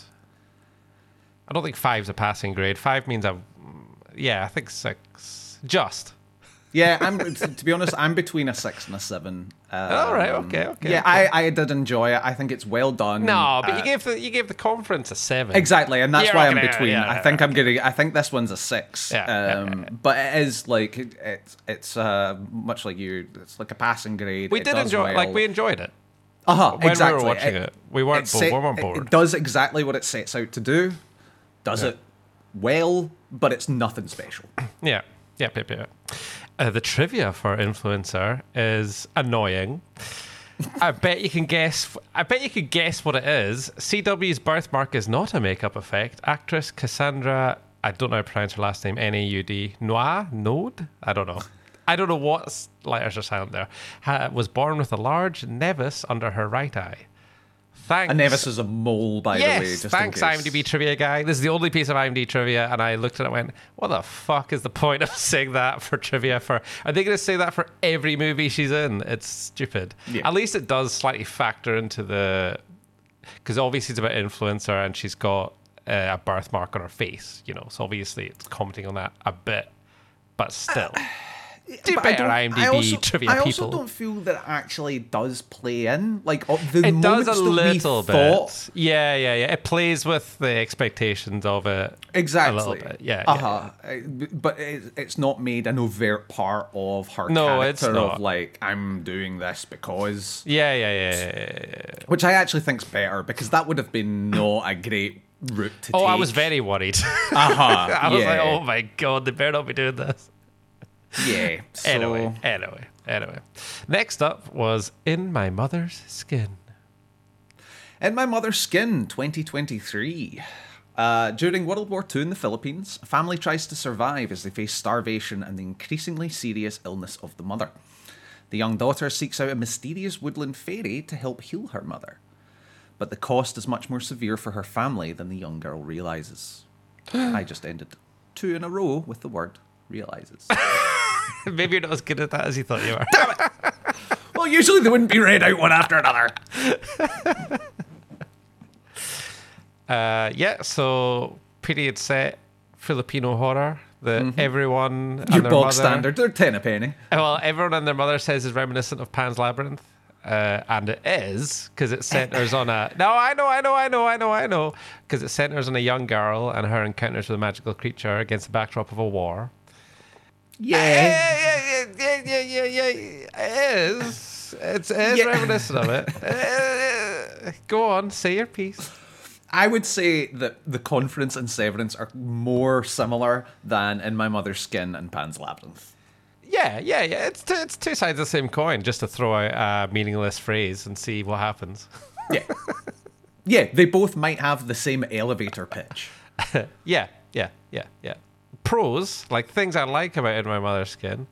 [SPEAKER 1] I don't think five's a passing grade. Five means a, yeah, I think six. Just.
[SPEAKER 2] Yeah, I'm to be honest, I'm between a six and a seven. Um,
[SPEAKER 1] All right, okay, okay,
[SPEAKER 2] Yeah,
[SPEAKER 1] okay.
[SPEAKER 2] I, I did enjoy it. I think it's well done.
[SPEAKER 1] No, but
[SPEAKER 2] Uh,
[SPEAKER 1] you gave the you gave the conference a seven.
[SPEAKER 2] exactly, and that's
[SPEAKER 1] You're
[SPEAKER 2] why
[SPEAKER 1] not
[SPEAKER 2] I'm
[SPEAKER 1] gonna-
[SPEAKER 2] between.
[SPEAKER 1] yeah,
[SPEAKER 2] I
[SPEAKER 1] yeah,
[SPEAKER 2] think I'm
[SPEAKER 1] okay.
[SPEAKER 2] getting. I think this one's a six.
[SPEAKER 1] Yeah, yeah,
[SPEAKER 2] um,
[SPEAKER 1] yeah, yeah.
[SPEAKER 2] But it is like it, it's it's uh, much like you. It's like a passing grade.
[SPEAKER 1] We
[SPEAKER 2] It
[SPEAKER 1] did
[SPEAKER 2] does
[SPEAKER 1] enjoy
[SPEAKER 2] well.
[SPEAKER 1] like we enjoyed it.
[SPEAKER 2] uh-huh,
[SPEAKER 1] when
[SPEAKER 2] exactly.
[SPEAKER 1] we were watching it. We weren't
[SPEAKER 2] it
[SPEAKER 1] bo-
[SPEAKER 2] set-
[SPEAKER 1] we weren't
[SPEAKER 2] it-
[SPEAKER 1] bored.
[SPEAKER 2] It does exactly what it sets out to do. Does
[SPEAKER 1] Yeah.
[SPEAKER 2] it well, but it's nothing special.
[SPEAKER 1] Yeah. Yep, yep, yep. Uh, the trivia for Influencer is annoying. I bet you can guess. I bet you could guess what it is. C W's birthmark is not a makeup effect. Actress Cassandra, I don't know how to pronounce her last name. N A U D. Noir? Node? I don't know. I don't know what s- letters are silent there. Ha, was born with a large nevus under her right eye. Thanks.
[SPEAKER 2] And Nevis is a mole, by
[SPEAKER 1] yes,
[SPEAKER 2] the way. Just
[SPEAKER 1] thanks,
[SPEAKER 2] in case.
[SPEAKER 1] IMDb trivia guy. This is the only piece of IMDb trivia, and I looked at it and went, what the fuck is the point of saying that for trivia? For Are they going to say that for every movie she's in? It's stupid.
[SPEAKER 2] Yeah.
[SPEAKER 1] At least it does slightly factor into the... Because obviously it's about influencer, and she's got uh, a birthmark on her face, you know, so obviously it's commenting on that a bit, but still. Do
[SPEAKER 2] But I
[SPEAKER 1] better,
[SPEAKER 2] don't-
[SPEAKER 1] IMDb
[SPEAKER 2] I also,
[SPEAKER 1] trivia
[SPEAKER 2] I also
[SPEAKER 1] people.
[SPEAKER 2] don't feel that it actually does play in. Like uh, the
[SPEAKER 1] It does
[SPEAKER 2] moments
[SPEAKER 1] a
[SPEAKER 2] that we
[SPEAKER 1] little bit.
[SPEAKER 2] thought,
[SPEAKER 1] Yeah, yeah, yeah. It plays with the expectations of it.
[SPEAKER 2] exactly.
[SPEAKER 1] A little bit. Yeah.
[SPEAKER 2] Uh
[SPEAKER 1] yeah.
[SPEAKER 2] huh. But it, it's not made an overt part of her
[SPEAKER 1] No, it's
[SPEAKER 2] character
[SPEAKER 1] not.
[SPEAKER 2] of like I'm doing this because,
[SPEAKER 1] Yeah, yeah, yeah, yeah, yeah, yeah.
[SPEAKER 2] which I actually think's better because that would have been not a great route to
[SPEAKER 1] Oh,
[SPEAKER 2] take.
[SPEAKER 1] I was very worried.
[SPEAKER 2] Uh huh.
[SPEAKER 1] I was
[SPEAKER 2] yeah.
[SPEAKER 1] like, oh my god, they better not be doing this.
[SPEAKER 2] Yeah. So,
[SPEAKER 1] Anyway, anyway, anyway. Next up was In My Mother's Skin.
[SPEAKER 2] In My Mother's Skin, twenty twenty-three. Uh, during World War Two in the Philippines, a family tries to survive as they face starvation and the increasingly serious illness of the mother. The young daughter seeks out a mysterious woodland fairy to help heal her mother. But the cost is much more severe for her family than the young girl realizes. I just ended two in a row with the word realizes.
[SPEAKER 1] Maybe you're not as good at that as you thought you were.
[SPEAKER 2] Damn it! Well, usually they wouldn't be read out one after another.
[SPEAKER 1] uh, yeah, so period set Filipino horror that mm-hmm. everyone and
[SPEAKER 2] Your
[SPEAKER 1] their
[SPEAKER 2] bog
[SPEAKER 1] mother,
[SPEAKER 2] standard, they're ten a penny.
[SPEAKER 1] Well, everyone and their mother says is reminiscent of Pan's Labyrinth. Uh, and it is, because it centers on a... No, I know, I know, I know, I know, I know. Because it centers on a young girl and her encounters with a magical creature against the backdrop of a war.
[SPEAKER 2] Yeah.
[SPEAKER 1] Yeah, yeah, yeah, yeah, yeah, yeah. It is. It's, it is yeah. reminiscent of it. Uh, go on, say your piece.
[SPEAKER 2] I would say that The Conference and Severance are more similar than In My Mother's Skin and Pan's Labyrinth.
[SPEAKER 1] Yeah, yeah, yeah. It's two, it's two sides of the same coin, just to throw out a meaningless phrase and see what happens.
[SPEAKER 2] Yeah. Yeah, they both might have the same elevator pitch.
[SPEAKER 1] yeah, yeah, yeah, yeah. Pros, like things I like about In My Mother's Skin.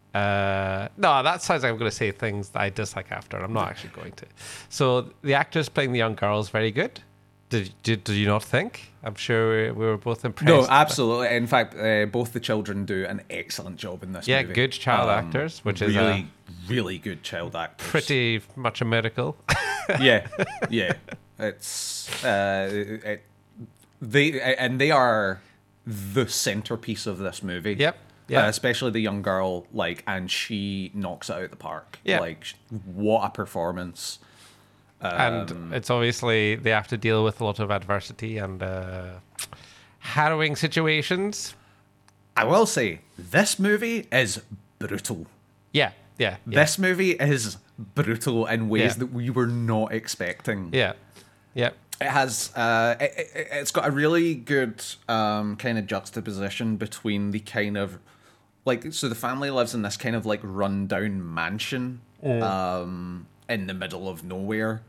[SPEAKER 1] Uh, no, that sounds like I'm going to say things that I dislike after. I'm not actually going to. So the actress playing the young girl is very good. Did, did, did you not think? I'm sure we were both impressed.
[SPEAKER 2] No, absolutely. In fact, uh, both the children do an excellent job in this
[SPEAKER 1] yeah,
[SPEAKER 2] movie.
[SPEAKER 1] Yeah, good child um, actors, which
[SPEAKER 2] really,
[SPEAKER 1] is really,
[SPEAKER 2] really good child actors.
[SPEAKER 1] Pretty much a miracle.
[SPEAKER 2] yeah, yeah. It's uh, it, they and they are the centerpiece of this movie.
[SPEAKER 1] Yep. Yeah.
[SPEAKER 2] Uh, especially the young girl, like, and she knocks it out of the park.
[SPEAKER 1] Yeah.
[SPEAKER 2] Like, what a performance. Um,
[SPEAKER 1] and it's obviously they have to deal with a lot of adversity and uh, harrowing situations.
[SPEAKER 2] I will say, this movie is brutal.
[SPEAKER 1] Yeah, yeah. yeah.
[SPEAKER 2] This movie is brutal in ways
[SPEAKER 1] yeah.
[SPEAKER 2] that we were not expecting.
[SPEAKER 1] Yeah, yeah.
[SPEAKER 2] It has, uh, it, it, it's got a really good um, kind of juxtaposition between the kind of, like, so the family lives in this kind of like run-down mansion mm. um, in the middle of nowhere.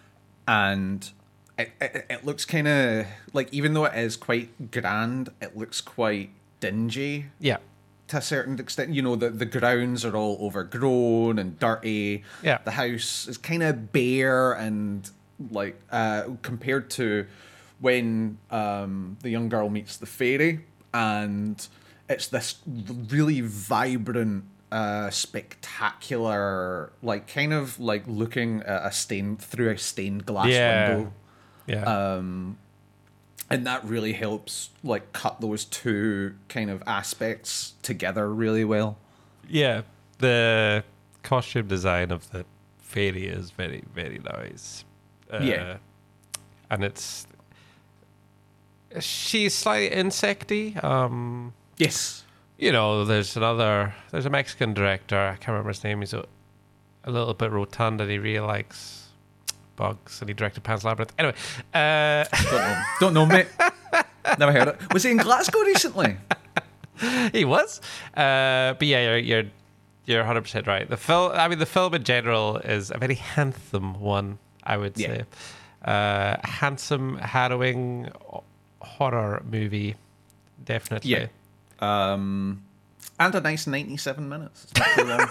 [SPEAKER 2] And it, it, it looks kind of like, even though it is quite grand, it looks quite dingy.
[SPEAKER 1] Yeah.
[SPEAKER 2] To a certain extent, you know, the, the grounds are all overgrown and dirty.
[SPEAKER 1] Yeah.
[SPEAKER 2] The house is kind of bare and like, uh, compared to when um, the young girl meets the fairy, and it's this really vibrant, Uh, spectacular, like kind of like looking at a stained through a stained glass
[SPEAKER 1] yeah.
[SPEAKER 2] window.
[SPEAKER 1] Yeah.
[SPEAKER 2] Um, and that really helps like cut those two kind of aspects together really well.
[SPEAKER 1] Yeah. The costume design of the fairy is very, very nice. Uh,
[SPEAKER 2] yeah.
[SPEAKER 1] And it's she's slightly insecty. Um
[SPEAKER 2] Yes.
[SPEAKER 1] You know, there's another, there's a Mexican director, I can't remember his name, he's a, a little bit rotund and he really likes bugs, and he directed Pan's Labyrinth. Anyway. Uh,
[SPEAKER 2] don't know, don't know mate. Never heard it. Was he in Glasgow recently?
[SPEAKER 1] He was. Uh, but yeah, you're, you're, you're one hundred percent right. The film, I mean, the film in general is a very handsome one, I would say. Yeah. Uh, handsome, harrowing horror movie, definitely.
[SPEAKER 2] Yeah. Um, and a nice ninety-seven minutes. It's not too long.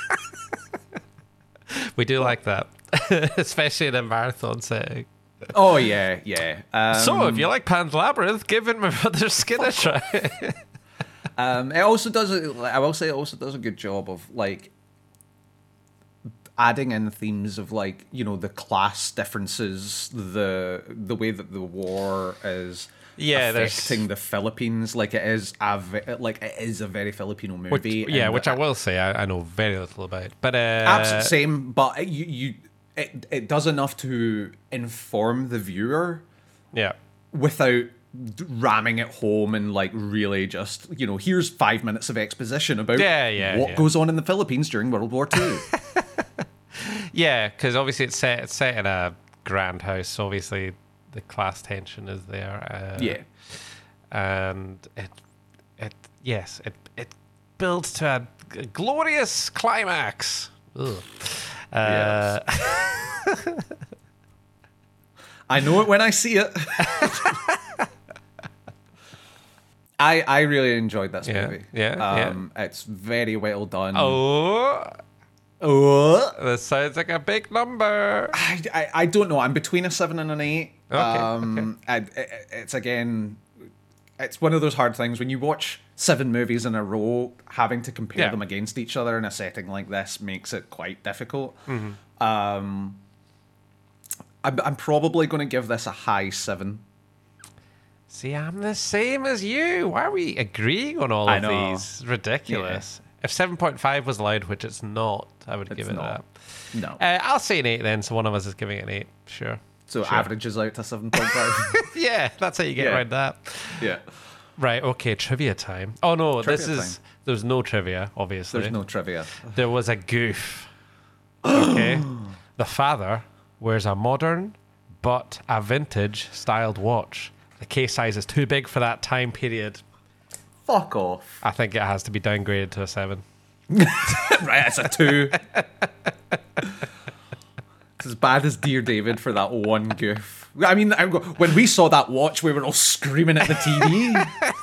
[SPEAKER 1] We do like that, especially in a marathon setting.
[SPEAKER 2] Oh, yeah, yeah. Um,
[SPEAKER 1] so, if you like Pan's Labyrinth, give it My Mother's Skin a try.
[SPEAKER 2] um, it also does, a, I will say, it also does a good job of, like, adding in themes of, like, you know, the class differences, the the way that the war is...
[SPEAKER 1] Yeah,
[SPEAKER 2] affecting the Philippines, like it is a ve- like it is a very Filipino movie.
[SPEAKER 1] Which, yeah, which I will say I, I know very little about, but uh,
[SPEAKER 2] absolutely same. But you, you, it it does enough to inform the viewer.
[SPEAKER 1] Yeah,
[SPEAKER 2] without ramming it home and like really just you know here's five minutes of exposition about
[SPEAKER 1] yeah, yeah,
[SPEAKER 2] what
[SPEAKER 1] yeah.
[SPEAKER 2] goes on in the Philippines during World War Two.
[SPEAKER 1] Yeah, because obviously it's set it's set in a grand house, so obviously the class tension is there. Uh,
[SPEAKER 2] yeah.
[SPEAKER 1] And it, it, yes, it it builds to a, a glorious climax. Ugh. Uh,
[SPEAKER 2] I know it when I see it. I I really enjoyed this
[SPEAKER 1] Yeah,
[SPEAKER 2] movie.
[SPEAKER 1] yeah,
[SPEAKER 2] um, yeah. It's very well done.
[SPEAKER 1] Oh,
[SPEAKER 2] Oh.
[SPEAKER 1] this sounds like a big number.
[SPEAKER 2] I, I, I don't know. I'm between a seven and an eight.
[SPEAKER 1] Okay,
[SPEAKER 2] um, I, I, it's again, it's one of those hard things when you watch seven movies in a row. Having to compare
[SPEAKER 1] Yeah.
[SPEAKER 2] them against each other in a setting like this makes it quite difficult.
[SPEAKER 1] Mm-hmm.
[SPEAKER 2] Um, I'm, I'm probably going to give this a high seven.
[SPEAKER 1] See, I'm the same as you. Why are we agreeing on all
[SPEAKER 2] I
[SPEAKER 1] of
[SPEAKER 2] know.
[SPEAKER 1] these? Ridiculous. If seven point five was allowed, which it's not, I would
[SPEAKER 2] It's
[SPEAKER 1] give it
[SPEAKER 2] not.
[SPEAKER 1] that.
[SPEAKER 2] No.
[SPEAKER 1] Uh, I'll say an eight then, so one of us is giving it an eight. Sure.
[SPEAKER 2] So
[SPEAKER 1] sure.
[SPEAKER 2] averages out to seven point five.
[SPEAKER 1] Yeah, that's how you get
[SPEAKER 2] Yeah.
[SPEAKER 1] around that.
[SPEAKER 2] Yeah.
[SPEAKER 1] Right, okay, trivia time. Oh no,
[SPEAKER 2] Trivia
[SPEAKER 1] this is...
[SPEAKER 2] time.
[SPEAKER 1] There's no trivia, obviously.
[SPEAKER 2] There's no trivia.
[SPEAKER 1] There was a goof. Okay? The father wears a modern but a vintage styled watch. The case size is too big for that time period.
[SPEAKER 2] Fuck off.
[SPEAKER 1] I think it has to be downgraded to a seven.
[SPEAKER 2] Right, it's a two. It's as bad as Dear David for that one goof. I mean, I'm go- when we saw that watch, we were all screaming at the T V.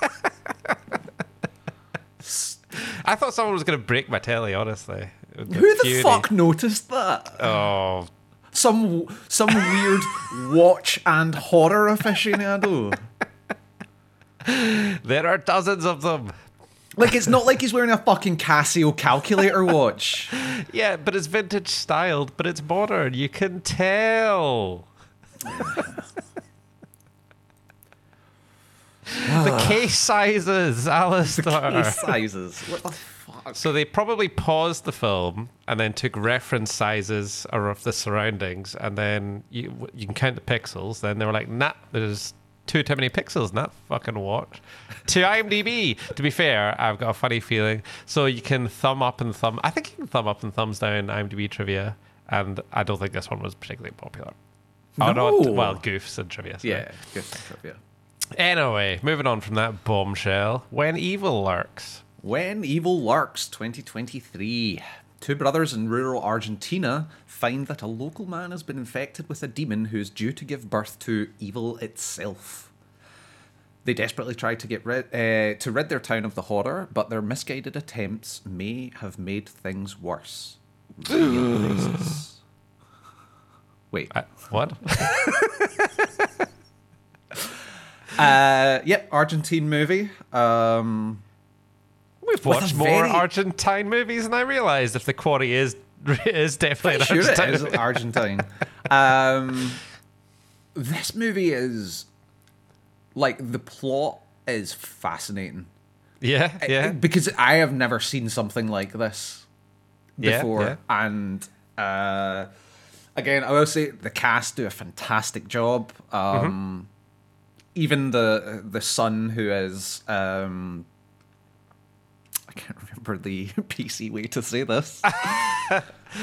[SPEAKER 1] I thought someone was going to break my telly, honestly.
[SPEAKER 2] Who the
[SPEAKER 1] Fury.
[SPEAKER 2] fuck noticed that?
[SPEAKER 1] Oh,
[SPEAKER 2] Some some weird watch and horror aficionado.
[SPEAKER 1] there are dozens of them.
[SPEAKER 2] Like, it's not like he's wearing a fucking Casio calculator watch.
[SPEAKER 1] Yeah, but it's vintage styled, but it's modern. You can tell. The case sizes, Alistair.
[SPEAKER 2] Case sizes. What the fuck?
[SPEAKER 1] So they probably paused the film and then took reference sizes of the surroundings, and then you you can count the pixels. Then they were like, nah, there's two too many pixels in that fucking watch. To IMDb, to be fair, I've got a funny feeling. So you can thumb up and thumb. I think you can thumb up and thumbs down IMDb trivia, and I don't think this one was particularly popular. Oh,
[SPEAKER 2] No.
[SPEAKER 1] no, well, goofs and trivia. sorry.
[SPEAKER 2] Yeah, good trivia.
[SPEAKER 1] Anyway, moving on from that bombshell. When Evil Lurks.
[SPEAKER 2] When Evil Lurks twenty twenty-three. Two brothers in rural Argentina find that a local man has been infected with a demon who is due to give birth to evil itself. They desperately try to get rid uh, to rid their town of the horror, but their misguided attempts may have made things worse. Real racists. Wait.
[SPEAKER 1] Uh, what?
[SPEAKER 2] Uh, yep, Argentine movie. Um,
[SPEAKER 1] We've
[SPEAKER 2] With a
[SPEAKER 1] watched more
[SPEAKER 2] very-
[SPEAKER 1] Argentine movies than I realised. If the quarry is is definitely an
[SPEAKER 2] sure it
[SPEAKER 1] Argentine
[SPEAKER 2] is
[SPEAKER 1] movie.
[SPEAKER 2] Argentine. um, this movie is like the plot is fascinating.
[SPEAKER 1] Yeah, yeah.
[SPEAKER 2] Because I have never seen something like this
[SPEAKER 1] Yeah,
[SPEAKER 2] before,
[SPEAKER 1] yeah.
[SPEAKER 2] and uh, again, I will say the cast do a fantastic job. Um,
[SPEAKER 1] Mm-hmm.
[SPEAKER 2] Even the the son who is. Um, I can't remember the P C way to say this. uh,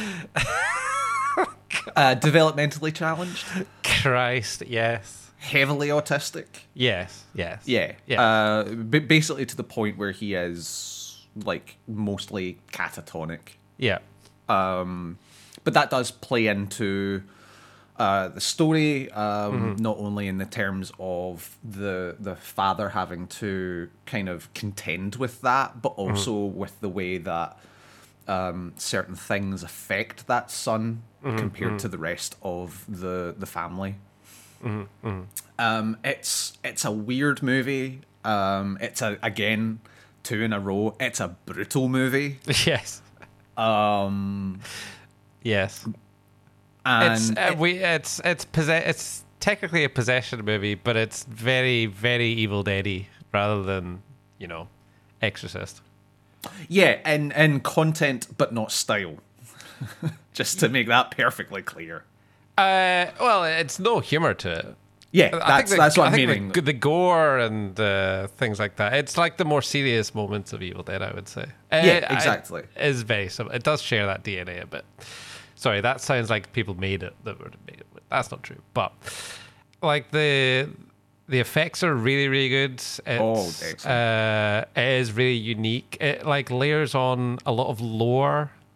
[SPEAKER 2] developmentally challenged,
[SPEAKER 1] Christ, yes.
[SPEAKER 2] heavily autistic.
[SPEAKER 1] Yes, yes.
[SPEAKER 2] Yeah,
[SPEAKER 1] Yeah.
[SPEAKER 2] Uh, b- basically to the point where he is like mostly catatonic.
[SPEAKER 1] yeah.
[SPEAKER 2] Um, but that does play into uh, the story, um,
[SPEAKER 1] Mm-hmm.
[SPEAKER 2] not only in the terms of the the father having to kind of contend with that, but
[SPEAKER 1] Mm-hmm.
[SPEAKER 2] also with the way that um, certain things affect that son
[SPEAKER 1] Mm-hmm,
[SPEAKER 2] compared to the rest of the the family.
[SPEAKER 1] Mm-hmm,
[SPEAKER 2] Um, it's it's a weird movie. Um, it's a again two in a row. It's a brutal movie.
[SPEAKER 1] Yes.
[SPEAKER 2] Um,
[SPEAKER 1] Yes.
[SPEAKER 2] and
[SPEAKER 1] It's uh,
[SPEAKER 2] it-
[SPEAKER 1] we. It's it's possess. It's technically a possession movie, but it's very very Evil Dead-y rather than you know, Exorcist.
[SPEAKER 2] yeah, and and content, but not style. Just to make that perfectly clear.
[SPEAKER 1] Uh, well, it's no humor to it.
[SPEAKER 2] Yeah,
[SPEAKER 1] I think
[SPEAKER 2] that's
[SPEAKER 1] the-
[SPEAKER 2] that's what
[SPEAKER 1] I
[SPEAKER 2] I'm
[SPEAKER 1] think
[SPEAKER 2] meaning.
[SPEAKER 1] The, the gore and uh, things like that. It's like the more serious moments of Evil Dead, I would say. Uh,
[SPEAKER 2] Yeah,
[SPEAKER 1] I-
[SPEAKER 2] exactly.
[SPEAKER 1] It is very similar. It does share that D N A a bit. Sorry, that sounds like people made it. That were made it. That's not true. But like the the effects are really really good. It's,
[SPEAKER 2] Oh, excellent.
[SPEAKER 1] Uh, it is really unique. It like layers on a lot of lore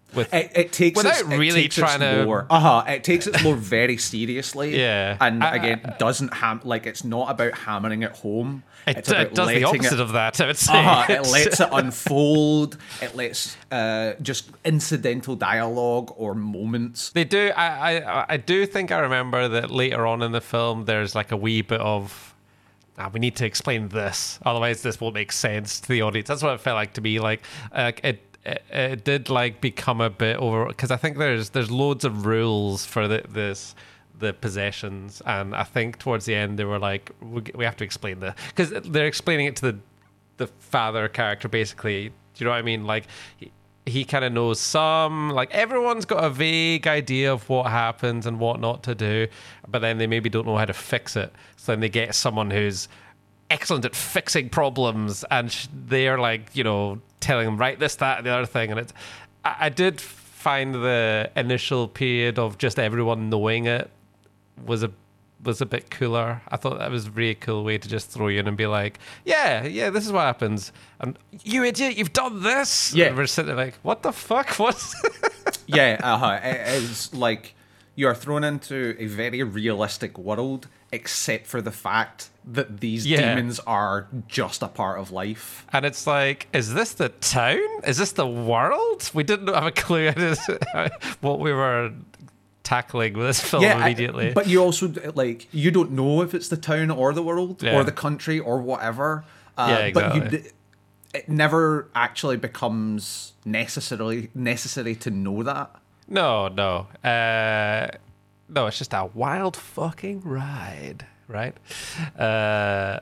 [SPEAKER 1] with
[SPEAKER 2] It, it takes
[SPEAKER 1] without
[SPEAKER 2] its, it
[SPEAKER 1] really
[SPEAKER 2] takes
[SPEAKER 1] trying
[SPEAKER 2] its
[SPEAKER 1] to.
[SPEAKER 2] lore. Uh-huh. It takes its lore very seriously.
[SPEAKER 1] Yeah.
[SPEAKER 2] And
[SPEAKER 1] I-
[SPEAKER 2] again, doesn't ham like it's not about hammering it home.
[SPEAKER 1] It,
[SPEAKER 2] It's about
[SPEAKER 1] it does the
[SPEAKER 2] letting
[SPEAKER 1] opposite
[SPEAKER 2] it,
[SPEAKER 1] of that, I would say.
[SPEAKER 2] uh-huh, it
[SPEAKER 1] It's-
[SPEAKER 2] lets it unfold. It lets uh, just incidental dialogue or moments.
[SPEAKER 1] They do. I, I I do think I remember that later on in the film, there's like a wee bit of. Ah, we need to explain this, otherwise this won't make sense to the audience. That's what it felt like to me. Like uh, it, it, it did like become a bit over because I think there's there's loads of rules for the, this the possessions, and I think towards the end they were like we, we have to explain this because they're explaining it to the the father character basically. Do you know what I mean? Like. He, he kind of knows some, like everyone's got a vague idea of what happens and what not to do, but then they maybe don't know how to fix it. So then they get someone who's excellent at fixing problems and sh- they're like, you know, telling them, right, this, that, and the other thing. And it's, I, I did find the initial period of just everyone knowing it was a was a bit cooler. I thought that was a really cool way to just throw you in and be like, yeah, yeah, this is what happens. And you idiot, you've done this.
[SPEAKER 2] Yeah.
[SPEAKER 1] And we're sitting there like, what the fuck? What?
[SPEAKER 2] Yeah, uh-huh. It is like you are thrown into a very realistic world, except for the fact that these
[SPEAKER 1] Yeah.
[SPEAKER 2] demons are just a part of life.
[SPEAKER 1] And it's like, is this the town? Is this the world? We didn't have a clue what we were tackling with this film
[SPEAKER 2] I-
[SPEAKER 1] immediately.
[SPEAKER 2] but you also like you don't know if it's the town or the world
[SPEAKER 1] Yeah.
[SPEAKER 2] or the country or whatever. Uh,
[SPEAKER 1] Yeah,
[SPEAKER 2] But you,
[SPEAKER 1] exactly.
[SPEAKER 2] d- it never actually becomes necessarily necessary to know that.
[SPEAKER 1] No, no. Uh, no, it's just a wild fucking ride, right? Uh,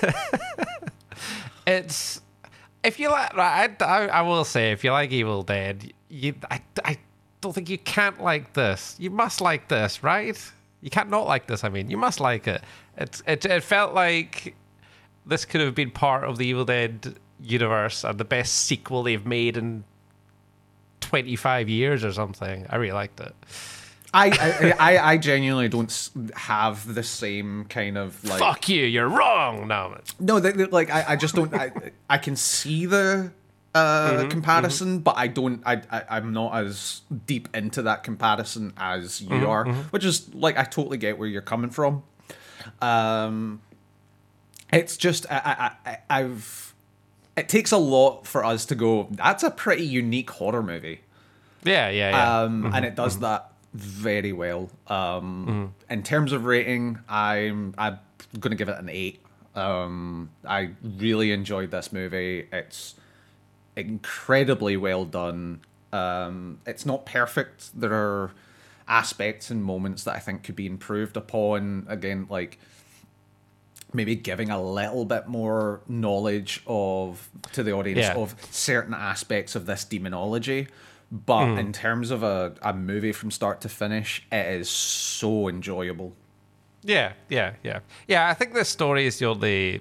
[SPEAKER 1] it's... If you like... Right, I, I, I will say, if you like Evil Dead, you, I, I don't think you can't like this. You must like this, right? You can't not like this, I mean. You must like it. It's, it, it felt like this could have been part of the Evil Dead universe and the best sequel they've made in twenty-five years or something. I really liked it.
[SPEAKER 2] I I, I, I genuinely don't s- have the same kind of like.
[SPEAKER 1] Fuck you, you're wrong. No,
[SPEAKER 2] No, they, they- like I, I just don't. I, I can see the uh,
[SPEAKER 1] Mm-hmm,
[SPEAKER 2] comparison, but I don't. I, I I'm not as deep into that comparison as you
[SPEAKER 1] Mm-hmm,
[SPEAKER 2] are, which is like I totally get where you're coming from. Um, it's just I, I, I I've. It takes a lot for us to go. That's a pretty unique horror movie.
[SPEAKER 1] yeah, yeah, yeah.
[SPEAKER 2] Um, and it does that very well. Um, In terms of rating, I'm I'm going to give it an eight. Um, I really enjoyed this movie. It's incredibly well done. Um, it's not perfect. There are aspects and moments that I think could be improved upon. Again, like maybe giving a little bit more knowledge of to the audience
[SPEAKER 1] Yeah.
[SPEAKER 2] of certain aspects of this demonology. But in terms of a, a movie from start to finish, it is so enjoyable.
[SPEAKER 1] Yeah, yeah, yeah. Yeah, I think the story is the only...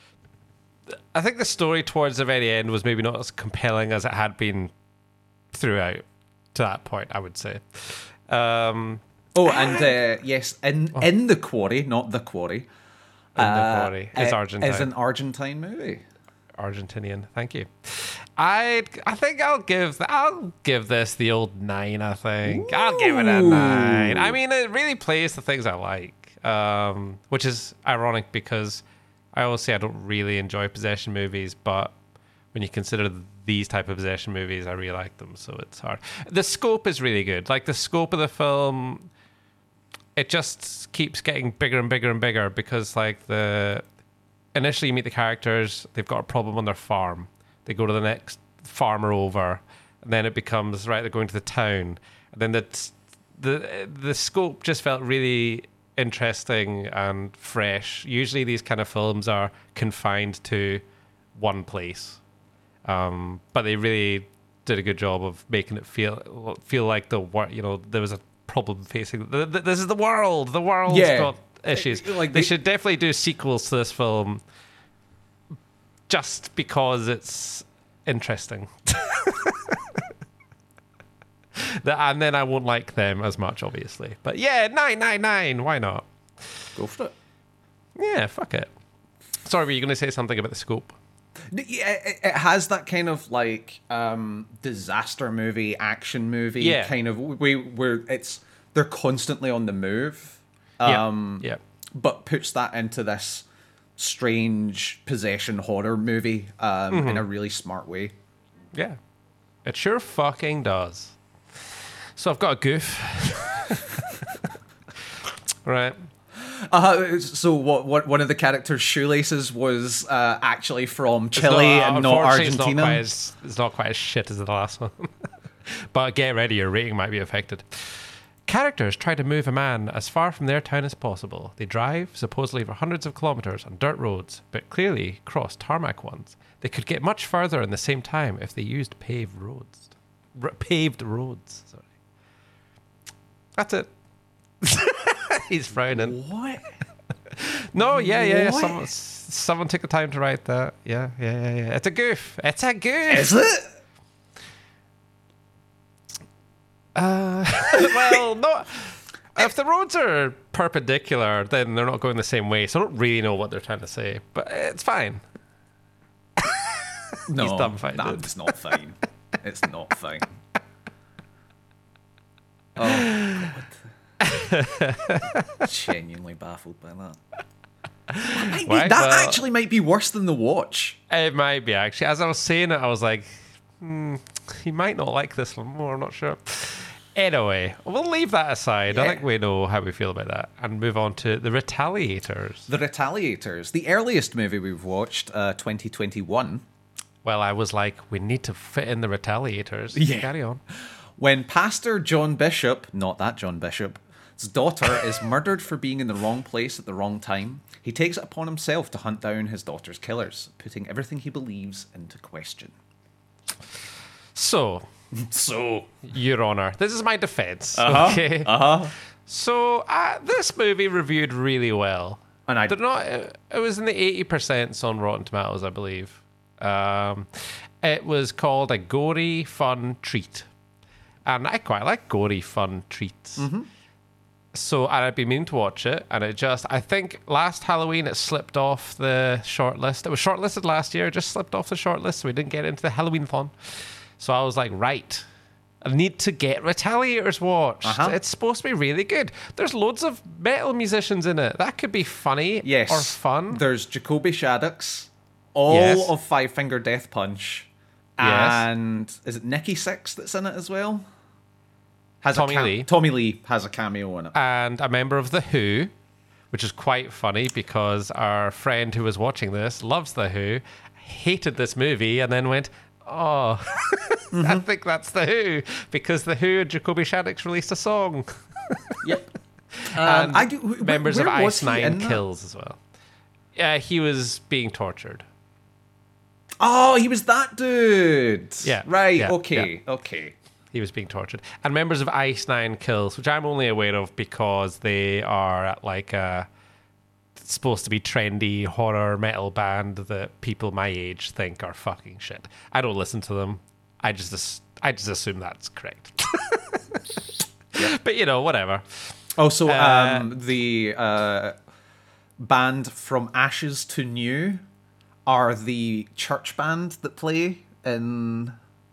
[SPEAKER 1] I think the story towards the very end was maybe not as compelling as it had been throughout to that point, I would say. Um,
[SPEAKER 2] Oh, and uh, yes, in in the Quarry, not the Quarry,
[SPEAKER 1] in
[SPEAKER 2] uh,
[SPEAKER 1] the Quarry. It's
[SPEAKER 2] it
[SPEAKER 1] Argentine.
[SPEAKER 2] is an Argentine movie.
[SPEAKER 1] Argentinian. Thank you. I I think I'll give th- I'll give this the old nine. I think I'll give it a nine. I mean, it really plays the things I like, um, which is ironic because I always say I don't really enjoy possession movies, but when you consider these type of possession movies, I really like them. So it's hard. The scope is really good. Like the scope of the film, it just keeps getting bigger and bigger and bigger because like the initially you meet the characters, they've got a problem on their farm. They go to the next farmer over, and then it becomes, right, they're going to the town. And then the the the scope just felt really interesting and fresh. Usually these kind of films are confined to one place. Um, but they really did a good job of making it feel feel like the wor- you know, there was a problem facing th- th- this is the world. The world's
[SPEAKER 2] Yeah.
[SPEAKER 1] got issues.
[SPEAKER 2] Like
[SPEAKER 1] they,
[SPEAKER 2] they-
[SPEAKER 1] should definitely do sequels to this film just because it's interesting. That, and then I won't like them as much, obviously. But yeah, nine, nine, nine. Why not?
[SPEAKER 2] Go for it.
[SPEAKER 1] Yeah, fuck it. Sorry, were you going to say something about the scope?
[SPEAKER 2] Yeah, it, it has that kind of like um, disaster movie, action movie
[SPEAKER 1] Yeah.
[SPEAKER 2] kind of we where it's they're constantly on the move. Um,
[SPEAKER 1] yeah. Yeah.
[SPEAKER 2] but puts that into this strange possession horror movie um,
[SPEAKER 1] Mm-hmm.
[SPEAKER 2] in a really smart way.
[SPEAKER 1] Yeah. It sure fucking does. So I've got a goof. Right.
[SPEAKER 2] Uh, so what, what? One of the characters' shoelaces was uh, actually from Chile
[SPEAKER 1] It's not-
[SPEAKER 2] and not
[SPEAKER 1] unfortunately,
[SPEAKER 2] Argentina.
[SPEAKER 1] It's not, quite as, it's not quite as shit as the last one. But get ready, your rating might be affected. Characters try to move a man as far from their town as possible. They drive, supposedly for hundreds of kilometers on dirt roads, but clearly cross tarmac ones. They could get much further in the same time if they used paved roads. R- paved roads, sorry. That's it. He's frowning.
[SPEAKER 2] What?
[SPEAKER 1] No, yeah, yeah, yeah.
[SPEAKER 2] What?
[SPEAKER 1] Someone, someone took the time to write that. Yeah, yeah, yeah, yeah. It's a goof. It's a goof.
[SPEAKER 2] Is it?
[SPEAKER 1] Uh, well, not. If the roads are perpendicular, then they're not going the same way. So I don't really know what they're trying to say, but it's fine.
[SPEAKER 2] No,
[SPEAKER 1] He's dumbfounded.
[SPEAKER 2] that's not fine. It's not fine. Oh God! Genuinely baffled by that. That, might be,
[SPEAKER 1] Right,
[SPEAKER 2] that
[SPEAKER 1] well-
[SPEAKER 2] actually might be worse than the watch.
[SPEAKER 1] It might be actually. As I was saying it, I was like, hmm, he might not like this one more. I'm not sure. Anyway, we'll leave that aside. I
[SPEAKER 2] Yeah.
[SPEAKER 1] think we know how we feel about that, and move on to The Retaliators.
[SPEAKER 2] The Retaliators, the earliest movie we've watched, uh, twenty twenty-one.
[SPEAKER 1] Well, I was like, we need to fit in The Retaliators.
[SPEAKER 2] Yeah.
[SPEAKER 1] Carry on.
[SPEAKER 2] When Pastor John Bishop, not that John Bishop, his daughter is murdered for being in the wrong place at the wrong time, he takes it upon himself to hunt down his daughter's killers, putting everything he believes into question.
[SPEAKER 1] So,
[SPEAKER 2] So,
[SPEAKER 1] Your Honor, this is my defense.
[SPEAKER 2] Uh-huh,
[SPEAKER 1] Okay.
[SPEAKER 2] uh-huh.
[SPEAKER 1] So, uh, this movie reviewed really well.
[SPEAKER 2] And I-
[SPEAKER 1] They're not. It it was in the eighty percent on Rotten Tomatoes, I believe. Um, it was called a gory, fun treat, and I quite like gory, fun treats.
[SPEAKER 2] Mm-hmm.
[SPEAKER 1] So, and I'd been meaning to watch it, and it just, I think last Halloween it slipped off the shortlist. It was shortlisted last year, it just slipped off the shortlist, so we didn't get into the Halloween-thon. So I was like, right, I need to get Retaliators watched.
[SPEAKER 2] Uh-huh.
[SPEAKER 1] It's supposed to be really good. There's loads of metal musicians in it. That could be funny
[SPEAKER 2] yes.
[SPEAKER 1] or fun.
[SPEAKER 2] There's Jacoby Shaddix, all
[SPEAKER 1] Yes.
[SPEAKER 2] of Five Finger Death Punch,
[SPEAKER 1] Yes.
[SPEAKER 2] and is it Nikki Sixx that's in it as well? Has
[SPEAKER 1] Tommy
[SPEAKER 2] a cam-
[SPEAKER 1] Lee.
[SPEAKER 2] Tommy Lee has a cameo in it.
[SPEAKER 1] And a member of The Who, which is quite funny because our friend who was watching this loves The Who, hated this movie, and then went, oh, I think that's The Who, because The Who and Jacoby Shaddix released a song.
[SPEAKER 2] Yep.
[SPEAKER 1] And
[SPEAKER 2] Um, I do, wh-
[SPEAKER 1] members
[SPEAKER 2] where
[SPEAKER 1] of
[SPEAKER 2] was
[SPEAKER 1] Ice
[SPEAKER 2] he
[SPEAKER 1] Nine
[SPEAKER 2] in that?
[SPEAKER 1] Kills as well. Yeah, he was being tortured.
[SPEAKER 2] Oh, he was that dude.
[SPEAKER 1] Yeah,
[SPEAKER 2] Right.
[SPEAKER 1] yeah,
[SPEAKER 2] okay. Okay.
[SPEAKER 1] He was being tortured. And members of Ice Nine Kills, which I'm only aware of because they are like a supposed to be trendy horror metal band that people my age think are fucking shit. I don't listen to them. I just as- I just assume that's correct. But you know, whatever.
[SPEAKER 2] Oh, so
[SPEAKER 1] Uh,
[SPEAKER 2] um, the uh, band From Ashes to New are the church band that play in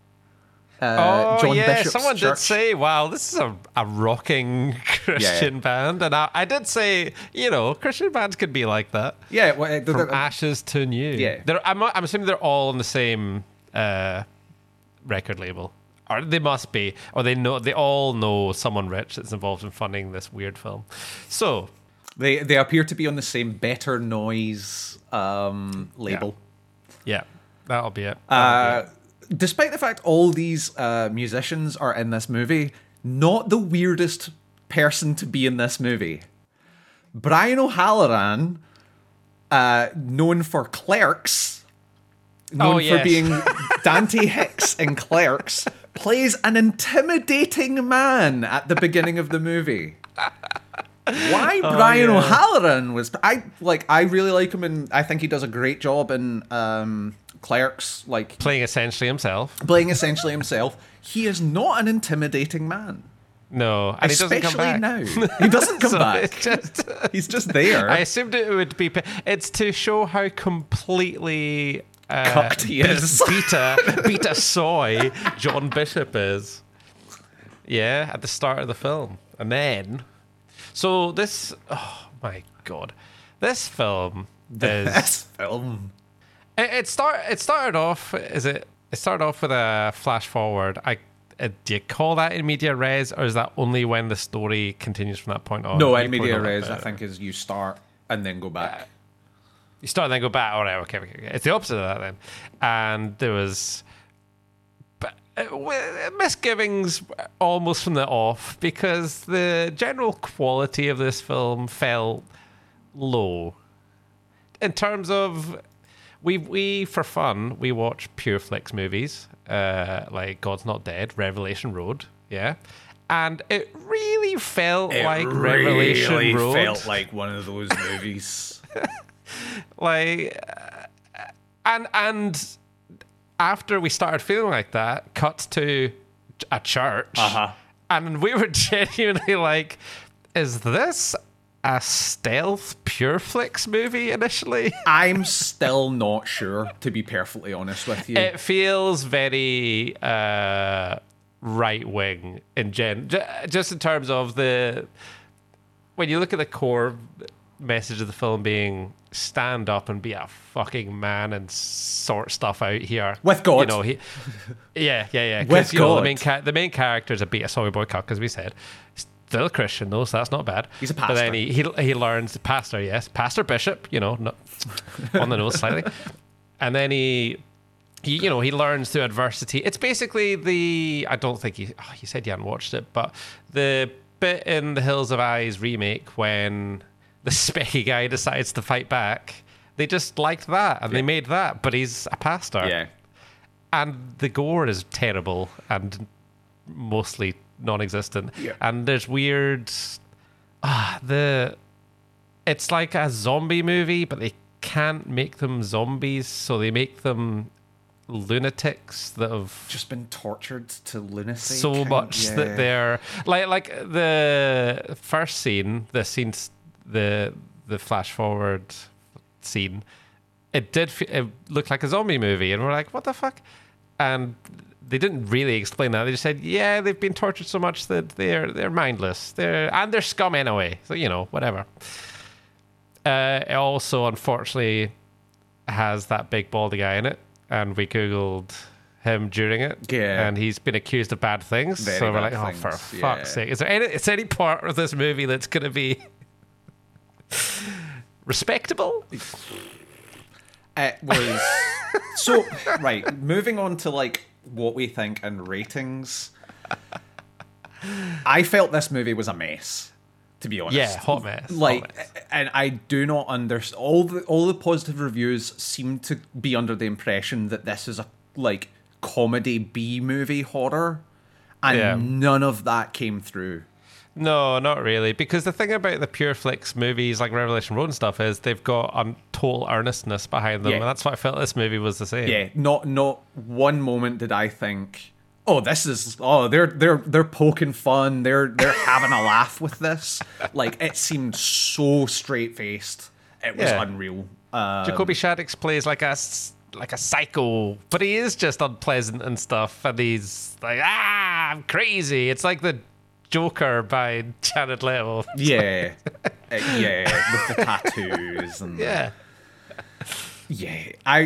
[SPEAKER 2] uh,
[SPEAKER 1] oh
[SPEAKER 2] John
[SPEAKER 1] yeah,
[SPEAKER 2] Bishop's
[SPEAKER 1] someone
[SPEAKER 2] church.
[SPEAKER 1] did say, "Wow, this is a, a rocking Christian band," and I, I did say, you know, Christian bands could be like that.
[SPEAKER 2] Yeah, well, uh,
[SPEAKER 1] From
[SPEAKER 2] they're-
[SPEAKER 1] Ashes to New.
[SPEAKER 2] Yeah.
[SPEAKER 1] They're, I'm, I'm assuming they're all on the same uh, record label. Or they must be. Or they know they all know someone rich that's involved in funding this weird film. So
[SPEAKER 2] they they appear to be on the same Better Noise um, label.
[SPEAKER 1] yeah, that'll be it. That'll be
[SPEAKER 2] Uh, despite the fact all these uh, musicians are in this movie, not the weirdest person to be in this movie. Brian O'Halloran, uh, known for Clerks, known
[SPEAKER 1] Oh,
[SPEAKER 2] for
[SPEAKER 1] yes.
[SPEAKER 2] being Dante Hicks in Clerks, plays an intimidating man at the beginning of the movie. Why Brian
[SPEAKER 1] yeah.
[SPEAKER 2] O'Halloran was I like I really like him and I think he does a great job in um, Clerks, like
[SPEAKER 1] playing essentially himself.
[SPEAKER 2] playing essentially himself. He is not an intimidating man.
[SPEAKER 1] No, and he doesn't come
[SPEAKER 2] Especially
[SPEAKER 1] back.
[SPEAKER 2] now. He doesn't come
[SPEAKER 1] So
[SPEAKER 2] back.
[SPEAKER 1] it's just-
[SPEAKER 2] He's just there.
[SPEAKER 1] I assumed it would be. It's to show how completely uh,
[SPEAKER 2] cucked he is.
[SPEAKER 1] beta, beta soy John Bishop is. Yeah, at the start of the film. And then, so this, oh my God, this film is...
[SPEAKER 2] This film.
[SPEAKER 1] It, it, start, it started off, is it, it started off with a flash forward. I uh, Do you call that in media res, or is that only when the story continues from that point on?
[SPEAKER 2] No,
[SPEAKER 1] You
[SPEAKER 2] in media
[SPEAKER 1] probably know
[SPEAKER 2] res,
[SPEAKER 1] that
[SPEAKER 2] I
[SPEAKER 1] better.
[SPEAKER 2] think, is you start and then go back.
[SPEAKER 1] You start and then go back. All right, okay, okay, okay. It's the opposite of that then. And there was but, uh, w- misgivings almost from the off because the general quality of this film felt low. In terms of, we we for fun we watch pure flicks movies, uh, like God's Not Dead, Revelation Road, yeah, and it really felt
[SPEAKER 2] It
[SPEAKER 1] like
[SPEAKER 2] really
[SPEAKER 1] Revelation Road.
[SPEAKER 2] felt like one of those movies.
[SPEAKER 1] like uh, and and after we started feeling like that, cut to a church,
[SPEAKER 2] Uh-huh.
[SPEAKER 1] and we were genuinely like, is this a stealth pure flicks movie initially?
[SPEAKER 2] I'm still not sure, to be perfectly honest with you.
[SPEAKER 1] It feels very uh right wing in gen j- just in terms of the, when you look at the core message of the film being stand up and be a fucking man and sort stuff out here
[SPEAKER 2] With God.
[SPEAKER 1] you know he yeah yeah yeah 'cause,
[SPEAKER 2] With
[SPEAKER 1] you know, the
[SPEAKER 2] God.
[SPEAKER 1] main ca- the main character is a beta soy boy cuck, as we said, still a Christian though, so that's not bad.
[SPEAKER 2] He's a
[SPEAKER 1] But then
[SPEAKER 2] pastor.
[SPEAKER 1] he he, he learns, pastor, yes, pastor bishop, you know, not on the nose slightly, and then he He, you know, he learns through adversity. It's basically the, I don't think he, oh, he said you hadn't watched it, but the bit in the Hills of Eyes remake when the specky guy decides to fight back, they just liked that and they made that, but he's a pastor.
[SPEAKER 2] Yeah.
[SPEAKER 1] And the gore is terrible and mostly non-existent.
[SPEAKER 2] Yeah.
[SPEAKER 1] And there's weird, ah, the, it's like a zombie movie, but they can't make them zombies, so they make them lunatics that have
[SPEAKER 2] Just been tortured to lunacy.
[SPEAKER 1] so
[SPEAKER 2] kind-
[SPEAKER 1] much
[SPEAKER 2] yeah.
[SPEAKER 1] that they're like like the first scene, the scene, the the flash forward scene. It did. fe- It looked like a zombie movie, and we're like, what the fuck? And they didn't really explain that. They just said, yeah, they've been tortured so much that they're they're mindless. They're and they're scum anyway. So you know, whatever. Uh, it also, unfortunately, has that big baldy guy in it, and we googled him during it,
[SPEAKER 2] Yeah.
[SPEAKER 1] and he's been accused of bad things.
[SPEAKER 2] Very
[SPEAKER 1] so we're
[SPEAKER 2] bad
[SPEAKER 1] like, oh, for
[SPEAKER 2] things,
[SPEAKER 1] fuck's
[SPEAKER 2] yeah.
[SPEAKER 1] sake! Is there any, is there any part of this movie that's going to be respectable?
[SPEAKER 2] It was so right. Moving on to like what we think and ratings. I felt this movie was a mess, to be honest.
[SPEAKER 1] Yeah, hot mess. hot
[SPEAKER 2] Like,
[SPEAKER 1] mess.
[SPEAKER 2] and I do not understand. All the all the positive reviews seem to be under the impression that this is a like comedy B movie horror, and
[SPEAKER 1] Yeah.
[SPEAKER 2] none of that came through.
[SPEAKER 1] No, not really. Because the thing about the pure flicks movies like Revelation Road and stuff is they've got a total earnestness behind them,
[SPEAKER 2] Yeah.
[SPEAKER 1] and that's what I felt this movie was the same.
[SPEAKER 2] Yeah, not not one moment did I think, oh, this is oh they're they're they're poking fun, they're they're having a laugh with this. Like it seemed so straight faced, it was
[SPEAKER 1] Yeah.
[SPEAKER 2] unreal. Um,
[SPEAKER 1] Jacoby Shaddix plays like a s- like a psycho, but he is just unpleasant and stuff, and he's like, ah, I'm crazy. It's like the Joker by Jared Leto.
[SPEAKER 2] yeah, Uh, yeah, with the tattoos and
[SPEAKER 1] Yeah.
[SPEAKER 2] yeah. I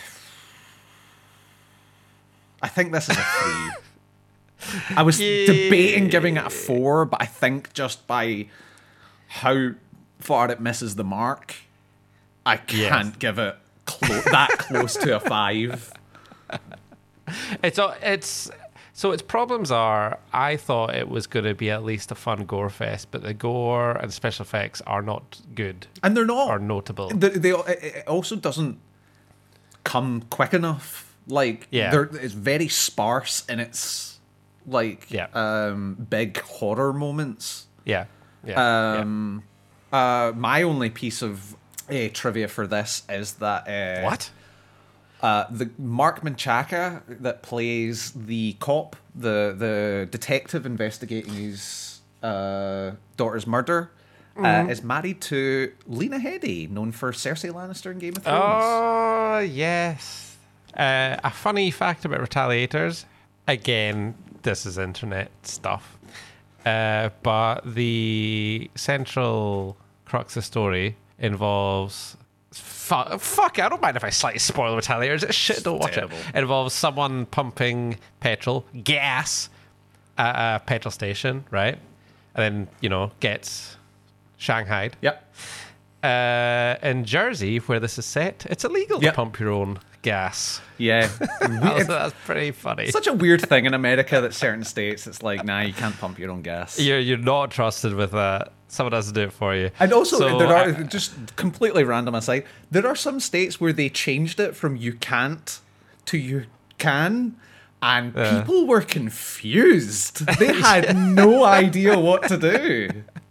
[SPEAKER 2] I think this is a three. I was
[SPEAKER 1] Yeah.
[SPEAKER 2] debating giving it a four, but I think just by how far it misses the mark, I can't give it clo- that close to a five.
[SPEAKER 1] It's a- it's so its problems are, I thought it was going to be at least a fun gore fest, but the gore and special effects are not good
[SPEAKER 2] And they're not.
[SPEAKER 1] or notable.
[SPEAKER 2] They, they, it it also doesn't come quick enough. Like,
[SPEAKER 1] Yeah.
[SPEAKER 2] there, it's very sparse in its like
[SPEAKER 1] Yeah.
[SPEAKER 2] um, big horror moments.
[SPEAKER 1] Yeah. Yeah.
[SPEAKER 2] Um, uh, my only piece of uh, trivia for this is that uh,
[SPEAKER 1] yeah. What?
[SPEAKER 2] Uh, the Mark Menchaca that plays the cop, the the detective investigating his uh, daughter's murder, uh, is married to Lena Headey, known for Cersei Lannister in Game of Thrones.
[SPEAKER 1] Oh, yes. Uh, a funny fact about Retaliators. Again, this is internet stuff. Uh, but the central crux of the story involves... Fuck, fuck, I don't mind if I slightly spoil Retaliators. It's shit, don't watch
[SPEAKER 2] terrible.
[SPEAKER 1] it. It involves someone pumping petrol, gas, at a petrol station, right? And then, you know, gets shanghaied.
[SPEAKER 2] Yep.
[SPEAKER 1] Uh, in Jersey, where this is set, it's illegal
[SPEAKER 2] Yep.
[SPEAKER 1] to pump your own gas.
[SPEAKER 2] Yeah.
[SPEAKER 1] That's, that's pretty funny.
[SPEAKER 2] Such a weird thing in America that certain states, it's like, nah, you can't pump your own gas.
[SPEAKER 1] You're you're not trusted with that. Someone has to do it for you.
[SPEAKER 2] And also,
[SPEAKER 1] So,
[SPEAKER 2] there are,
[SPEAKER 1] I-
[SPEAKER 2] just completely random aside, there are some states where they changed it from you can't to you can, and
[SPEAKER 1] Yeah.
[SPEAKER 2] people were confused. They had no idea what to do.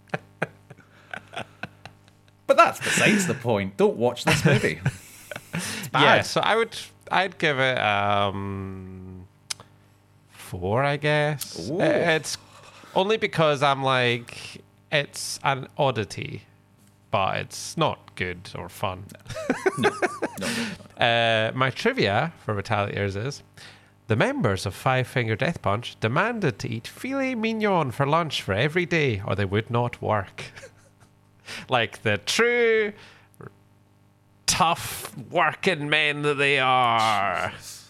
[SPEAKER 2] But that's besides the point. Don't watch this movie. It's bad.
[SPEAKER 1] yeah, so I would I'd give it um four, I guess.
[SPEAKER 2] Ooh.
[SPEAKER 1] It's only because I'm like it's an oddity, but it's not good or fun.
[SPEAKER 2] No, no, no.
[SPEAKER 1] Uh, my trivia for Retaliators is the members of Five Finger Death Punch demanded to eat filet mignon for lunch for every day or they would not work. Like the true tough working men that they are.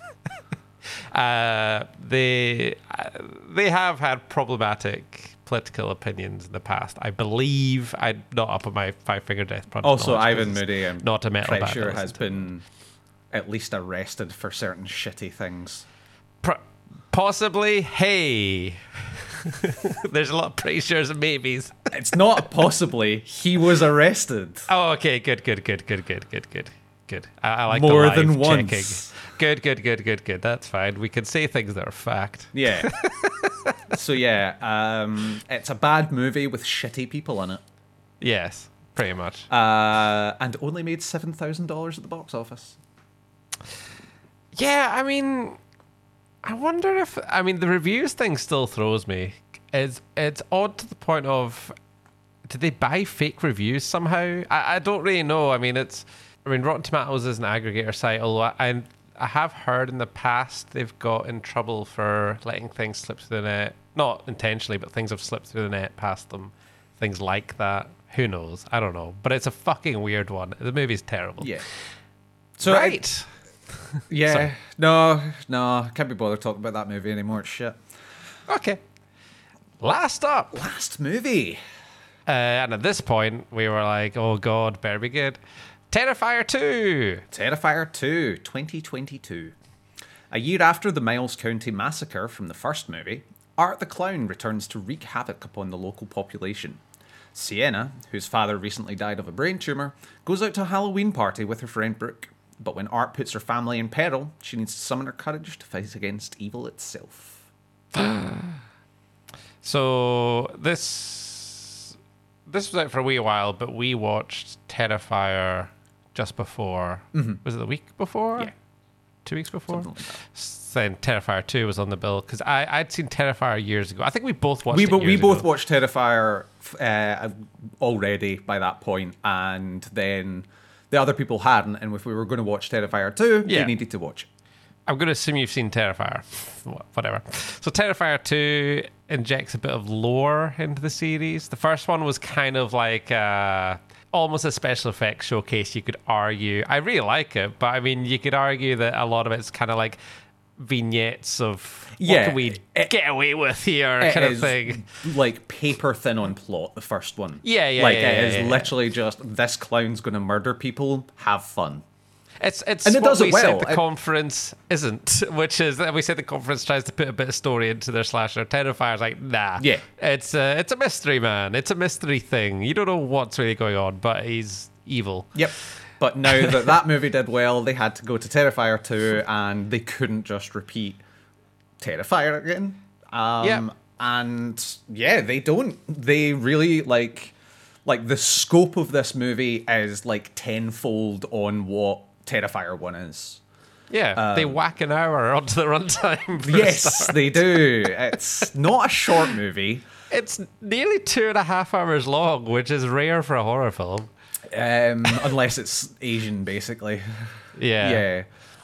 [SPEAKER 1] uh, they uh, they have had problematic political opinions in the past. I believe I'm not up on my Five Finger Death Punch.
[SPEAKER 2] Also,
[SPEAKER 1] knowledge,
[SPEAKER 2] Ivan
[SPEAKER 1] 'cause it's
[SPEAKER 2] Moody, I'm
[SPEAKER 1] not a metal
[SPEAKER 2] pretty
[SPEAKER 1] band
[SPEAKER 2] sure,
[SPEAKER 1] I
[SPEAKER 2] has
[SPEAKER 1] listen to.
[SPEAKER 2] been at least arrested for certain shitty things.
[SPEAKER 1] Pro- possibly. Hey, there's a lot of pretty sure's and maybes.
[SPEAKER 2] It's not possibly. He was arrested.
[SPEAKER 1] Oh, okay. Good, good, good, good, good, good, good, good. I, I like
[SPEAKER 2] More
[SPEAKER 1] the live
[SPEAKER 2] than
[SPEAKER 1] checking.
[SPEAKER 2] once.
[SPEAKER 1] Good, good, good, good, good. That's fine. We can say things that are fact.
[SPEAKER 2] Yeah. So yeah, um, it's a bad movie with shitty people in it,
[SPEAKER 1] Yes, pretty much.
[SPEAKER 2] uh, and only made seven thousand dollars at the box office.
[SPEAKER 1] Yeah, I mean, I wonder if I mean the reviews thing still throws me. It's it's odd to the point of did they buy fake reviews somehow? I, I don't really know. I mean, it's I mean Rotten Tomatoes is an aggregator site, although I, I I have heard in the past they've got in trouble for letting things slip through the net. Not intentionally, but things have slipped through the net past them. Things like that. Who knows? I don't know. But it's a fucking weird one. The movie's terrible.
[SPEAKER 2] Yeah. So I-
[SPEAKER 1] Right.
[SPEAKER 2] yeah.
[SPEAKER 1] Sorry.
[SPEAKER 2] No, no, can't be bothered talking about that movie anymore. It's shit.
[SPEAKER 1] Okay. Last up.
[SPEAKER 2] Last movie.
[SPEAKER 1] Uh, and at this point, we were like, oh, God, better be good. Terrifier two.
[SPEAKER 2] Terrifier two, twenty twenty-two. A year after the Miles County massacre from the first movie, Art the Clown returns to wreak havoc upon the local population. Sienna, whose father recently died of a brain tumour, goes out to a Halloween party with her friend Brooke. But when Art puts her family in peril, she needs to summon her courage to fight against evil itself.
[SPEAKER 1] So this this was out for a wee while, but we watched Terrifier just before. Was it the week before?
[SPEAKER 2] Yeah.
[SPEAKER 1] Two weeks before?
[SPEAKER 2] Something like that.
[SPEAKER 1] S- Then Terrifier two was on the bill because I I'd seen Terrifier years ago. I think we both watched
[SPEAKER 2] We,
[SPEAKER 1] it
[SPEAKER 2] bo- we
[SPEAKER 1] years
[SPEAKER 2] both
[SPEAKER 1] ago.
[SPEAKER 2] watched Terrifier uh, already by that point, and then the other people hadn't. And if we were going to watch Terrifier two,
[SPEAKER 1] Yeah.
[SPEAKER 2] we needed to watch it.
[SPEAKER 1] I'm going to assume you've seen Terrifier. Wh- Whatever. So Terrifier two injects a bit of lore into the series. The first one was kind of like uh, almost a special effects showcase, you could argue. I really like it, but I mean, you could argue that a lot of it's kind of like vignettes of what
[SPEAKER 2] Yeah,
[SPEAKER 1] can we
[SPEAKER 2] it-
[SPEAKER 1] get away with here
[SPEAKER 2] It
[SPEAKER 1] kind of
[SPEAKER 2] is
[SPEAKER 1] thing.
[SPEAKER 2] like paper thin on plot, the first one.
[SPEAKER 1] Yeah, yeah,
[SPEAKER 2] Like
[SPEAKER 1] yeah,
[SPEAKER 2] it
[SPEAKER 1] yeah,
[SPEAKER 2] is
[SPEAKER 1] yeah, yeah.
[SPEAKER 2] literally just this clown's going to murder people, have fun.
[SPEAKER 1] It's it's
[SPEAKER 2] And it
[SPEAKER 1] what
[SPEAKER 2] does it
[SPEAKER 1] we
[SPEAKER 2] well.
[SPEAKER 1] said the
[SPEAKER 2] It-
[SPEAKER 1] conference isn't, which is that we said the conference tries to put a bit of story into their slasher. Terrifier's like, nah.
[SPEAKER 2] Yeah.
[SPEAKER 1] It's a, it's a mystery, man. It's a mystery thing. You don't know what's really going on, but he's evil.
[SPEAKER 2] Yep. But now that that movie did well, they had to go to Terrifier two, and they couldn't just repeat Terrifier again. Um,
[SPEAKER 1] Yeah.
[SPEAKER 2] And yeah, they don't. They really like, like the scope of this movie is like tenfold on what Terrifier one is.
[SPEAKER 1] Yeah, they whack an hour onto the runtime. for a
[SPEAKER 2] Um, Yes,
[SPEAKER 1] start.
[SPEAKER 2] they do. It's not a short movie.
[SPEAKER 1] It's nearly two and a half hours long, which is rare for a horror film.
[SPEAKER 2] Um, unless it's Asian, basically.
[SPEAKER 1] Yeah.
[SPEAKER 2] Yeah.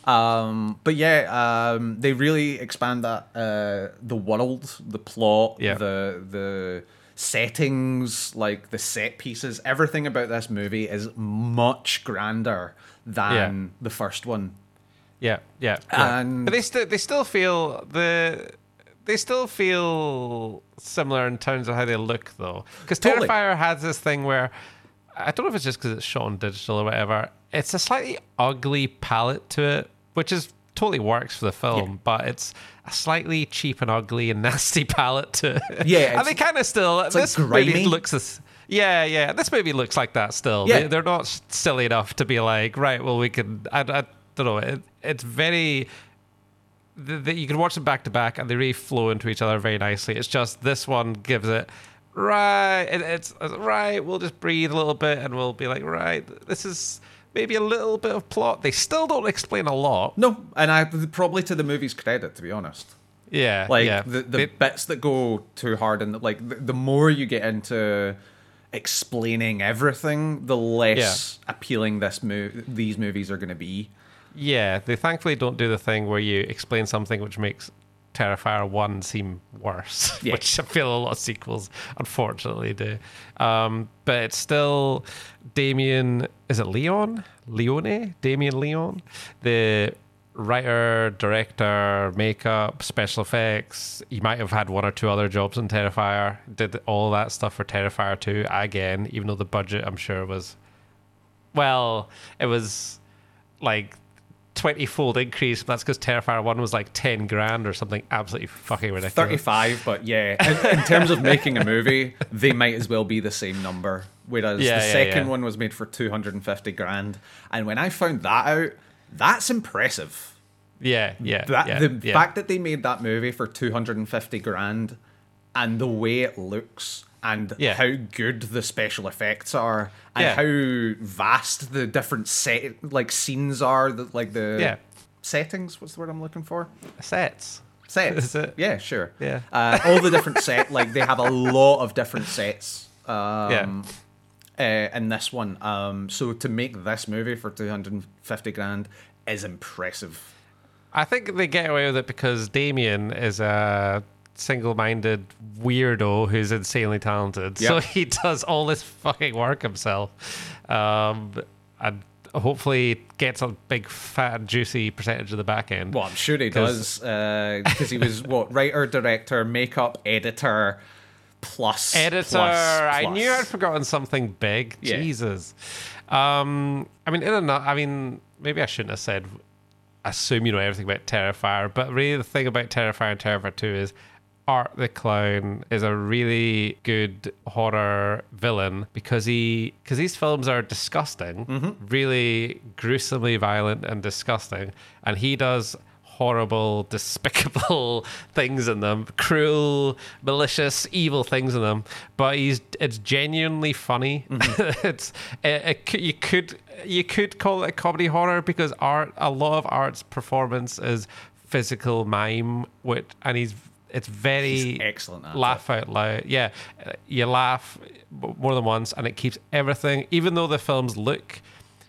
[SPEAKER 2] Um, but yeah, um, they really expand that uh, the world, the plot,
[SPEAKER 1] Yeah.
[SPEAKER 2] the the settings, like the set pieces, everything about this movie is much grander than
[SPEAKER 1] Yeah.
[SPEAKER 2] the first one.
[SPEAKER 1] Yeah, yeah. yeah.
[SPEAKER 2] And-
[SPEAKER 1] but they still they still feel the they still feel similar in terms of how they look, though. Because
[SPEAKER 2] Totally.
[SPEAKER 1] Terrifier has this thing where I don't know if it's just because it's shot on digital or whatever. It's a slightly ugly palette to it, which is totally works for the film,
[SPEAKER 2] Yeah.
[SPEAKER 1] but it's a slightly cheap and ugly and nasty palette to it.
[SPEAKER 2] Yeah,
[SPEAKER 1] and they
[SPEAKER 2] it's-
[SPEAKER 1] kind of still.
[SPEAKER 2] like
[SPEAKER 1] This
[SPEAKER 2] grimy.
[SPEAKER 1] movie looks as. Yeah, yeah. This movie looks like that still.
[SPEAKER 2] Yeah.
[SPEAKER 1] They, they're not s- silly enough to be like, right, well, we can. I, I don't know. It, it's very. The, the, you can watch them back to back and they really flow into each other very nicely. It's just this one gives it. Right, it, it's it's right. We'll just breathe a little bit, and we'll be like, right, this is maybe a little bit of plot. They still don't explain a lot.
[SPEAKER 2] No, and I probably to the movie's credit, to be honest.
[SPEAKER 1] Yeah,
[SPEAKER 2] Like
[SPEAKER 1] yeah.
[SPEAKER 2] the the
[SPEAKER 1] They-
[SPEAKER 2] bits that go too hard, and like the, the more you get into explaining everything, the less appealing this move these movies are going to be.
[SPEAKER 1] yeah, they thankfully don't do the thing where you explain something which makes Terrifier one seem worse,
[SPEAKER 2] Yeah.
[SPEAKER 1] which I feel a lot of sequels unfortunately do. Um, but it's still Damien. Is it Leon? Leone? Damien Leon, the writer, director, makeup, special effects. He might have had one or two other jobs in Terrifier. Did all that stuff for Terrifier two again, even though the budget I'm sure was, well, it was like twenty fold increase. But that's because Terrifier one was like ten grand or something absolutely fucking ridiculous.
[SPEAKER 2] thirty-five, but yeah, in, in terms of making a movie, they might as well be the same number. Whereas
[SPEAKER 1] Yeah,
[SPEAKER 2] the
[SPEAKER 1] yeah,
[SPEAKER 2] second
[SPEAKER 1] yeah.
[SPEAKER 2] one was made for two hundred fifty grand, and when I found that out, that's impressive.
[SPEAKER 1] Yeah, yeah.
[SPEAKER 2] That
[SPEAKER 1] yeah,
[SPEAKER 2] the
[SPEAKER 1] yeah.
[SPEAKER 2] fact that they made that movie for two hundred fifty grand, and the way it looks, and
[SPEAKER 1] Yeah.
[SPEAKER 2] how good the special effects are, and
[SPEAKER 1] Yeah.
[SPEAKER 2] how vast the different set like scenes are, the, like the
[SPEAKER 1] Yeah.
[SPEAKER 2] settings. What's the word I'm looking for?
[SPEAKER 1] sets.
[SPEAKER 2] Sets.
[SPEAKER 1] Is it?
[SPEAKER 2] Yeah, sure.
[SPEAKER 1] Yeah.
[SPEAKER 2] Uh, all the different set, like they have a lot of different sets. Um,
[SPEAKER 1] Yeah.
[SPEAKER 2] uh, in this one, um, so to make this movie for two hundred fifty grand is impressive.
[SPEAKER 1] I think they get away with it because Damien is a single-minded weirdo who's insanely talented. So
[SPEAKER 2] Yep.
[SPEAKER 1] he does all this fucking work himself, um, and hopefully gets a big, fat, and juicy percentage of the back end.
[SPEAKER 2] Well, I'm sure he
[SPEAKER 1] 'Cause-
[SPEAKER 2] does, because he was what writer, director, makeup, editor, plus
[SPEAKER 1] Editor,
[SPEAKER 2] plus,
[SPEAKER 1] I
[SPEAKER 2] plus.
[SPEAKER 1] knew I'd forgotten something big.
[SPEAKER 2] Yeah.
[SPEAKER 1] Jesus. Um, I mean, in a nut, I mean, maybe I shouldn't have said. Assume you know everything about Terrifier, but really the thing about Terrifier and Terrifier two is Art the Clown is a really good horror villain because he because these films are disgusting,
[SPEAKER 2] Mm-hmm.
[SPEAKER 1] really gruesomely violent and disgusting, and he does horrible, despicable things in them, cruel, malicious, evil things in them. But he's it's genuinely funny.
[SPEAKER 2] Mm-hmm.
[SPEAKER 1] it's it, it, could- you could you could call it a comedy horror because art a lot of Art's performance is physical mime, which and he's it's very
[SPEAKER 2] He's excellent at
[SPEAKER 1] laugh out loud. Yeah, uh, you laugh more than once, and it keeps everything. Even though the films look,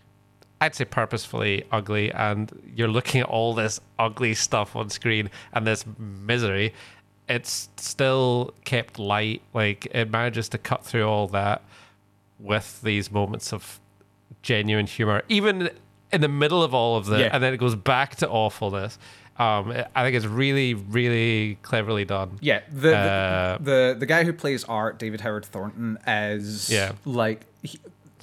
[SPEAKER 1] I'd say purposefully ugly, and you're looking at all this ugly stuff on screen and this misery, it's still kept light. Like it manages to cut through all that with these moments of genuine humor, even in the middle of all of that,
[SPEAKER 2] Yeah.
[SPEAKER 1] and then it goes back to awfulness. Um, I think it's really, really cleverly done.
[SPEAKER 2] Yeah, the,
[SPEAKER 1] Uh,
[SPEAKER 2] the the the guy who plays Art, David Howard Thornton, is
[SPEAKER 1] Yeah.
[SPEAKER 2] like he,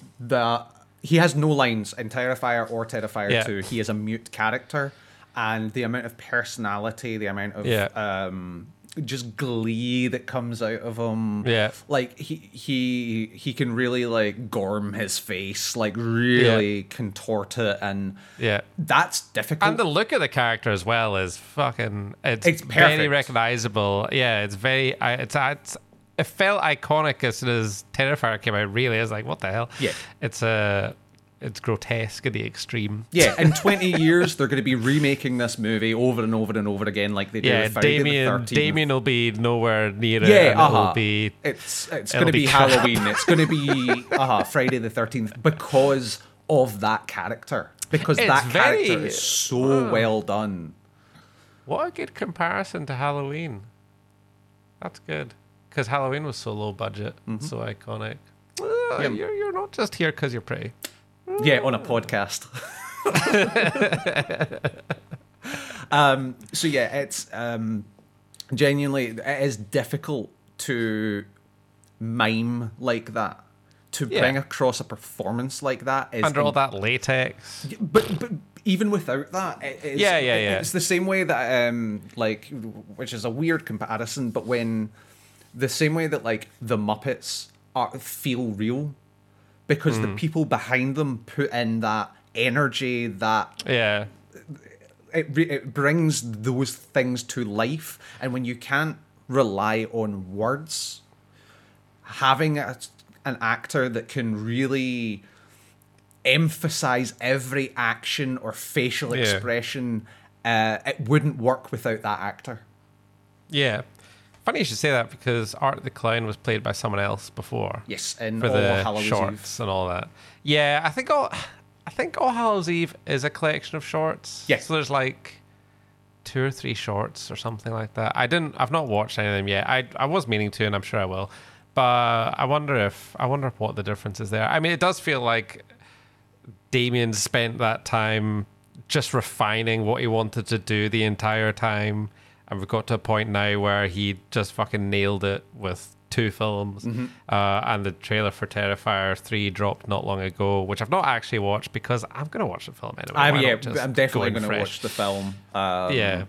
[SPEAKER 2] the he has no lines in Terrifier or Terrifier
[SPEAKER 1] Yeah.
[SPEAKER 2] two. He is a mute character, and the amount of personality, the amount of
[SPEAKER 1] Yeah.
[SPEAKER 2] um, just glee that comes out of him.
[SPEAKER 1] Yeah.
[SPEAKER 2] Like he he he can really like gorm his face, like really contort it, and
[SPEAKER 1] Yeah.
[SPEAKER 2] that's difficult.
[SPEAKER 1] And the look of the character as well is fucking. It's,
[SPEAKER 2] It's
[SPEAKER 1] very
[SPEAKER 2] perfect.
[SPEAKER 1] recognizable. Yeah, it's very. I- It's it's. It felt iconic as soon as Terrifier came out. Really, I was like, what the hell?
[SPEAKER 2] Yeah.
[SPEAKER 1] It's a. It's grotesque at the extreme.
[SPEAKER 2] Yeah, in twenty years, they're going to be remaking this movie over and over and over again, like they did
[SPEAKER 1] Yeah,
[SPEAKER 2] with Friday the
[SPEAKER 1] Damien.
[SPEAKER 2] thirteenth.
[SPEAKER 1] Damien will be nowhere near it.
[SPEAKER 2] Yeah,
[SPEAKER 1] and
[SPEAKER 2] uh-huh.
[SPEAKER 1] it'll be.
[SPEAKER 2] It's it's
[SPEAKER 1] it'll
[SPEAKER 2] going to
[SPEAKER 1] be
[SPEAKER 2] be,
[SPEAKER 1] crap.
[SPEAKER 2] Halloween. It's going to be uh Friday the thirteenth because of that character. because
[SPEAKER 1] It's
[SPEAKER 2] that
[SPEAKER 1] very-
[SPEAKER 2] character is so well done.
[SPEAKER 1] What a good comparison to Halloween. That's good. Because Halloween was so low budget, and so iconic. Uh,
[SPEAKER 2] Yeah.
[SPEAKER 1] you're, you're not just here because you're pretty.
[SPEAKER 2] Yeah, on a podcast. um, so yeah, it's um, genuinely it is difficult to mime like that. To
[SPEAKER 1] Yeah.
[SPEAKER 2] bring across a performance like that is
[SPEAKER 1] Under all
[SPEAKER 2] in-
[SPEAKER 1] that latex.
[SPEAKER 2] But but even without that, it is,
[SPEAKER 1] Yeah, yeah,
[SPEAKER 2] it-
[SPEAKER 1] yeah.
[SPEAKER 2] It's the same way that um like, which is a weird comparison, but when the same way that like the Muppets are feel real because
[SPEAKER 1] Hmm.
[SPEAKER 2] the people behind them put in that energy, that
[SPEAKER 1] Yeah.
[SPEAKER 2] it re- it brings those things to life, and when you can't rely on words, having a, an actor that can really emphasize every action or facial
[SPEAKER 1] Yeah.
[SPEAKER 2] expression, uh, it wouldn't work without that actor.
[SPEAKER 1] Yeah. Funny you should say that because Art the Clown was played by someone else before.
[SPEAKER 2] Yes, in
[SPEAKER 1] For
[SPEAKER 2] All
[SPEAKER 1] the
[SPEAKER 2] Hallows Eve.
[SPEAKER 1] shorts and all that. Yeah, I think all I think All Hallows Eve is a collection of shorts.
[SPEAKER 2] Yeah.
[SPEAKER 1] So there's like two or three shorts or something like that. I didn't I've not watched any of them yet. I I was meaning to and I'm sure I will. But I wonder if I wonder what the difference is there. I mean, it does feel like Damien spent that time just refining what he wanted to do the entire time, and we've got to a point now where he just fucking nailed it with two films.
[SPEAKER 2] Mm-hmm.
[SPEAKER 1] Uh, and the trailer for Terrifier three dropped not long ago, which I've not actually watched because I'm going to watch the film anyway.
[SPEAKER 2] I'm,
[SPEAKER 1] Why
[SPEAKER 2] yeah,
[SPEAKER 1] not just
[SPEAKER 2] I'm definitely
[SPEAKER 1] go in
[SPEAKER 2] going to
[SPEAKER 1] fresh?
[SPEAKER 2] watch the film. Um,
[SPEAKER 1] Yeah.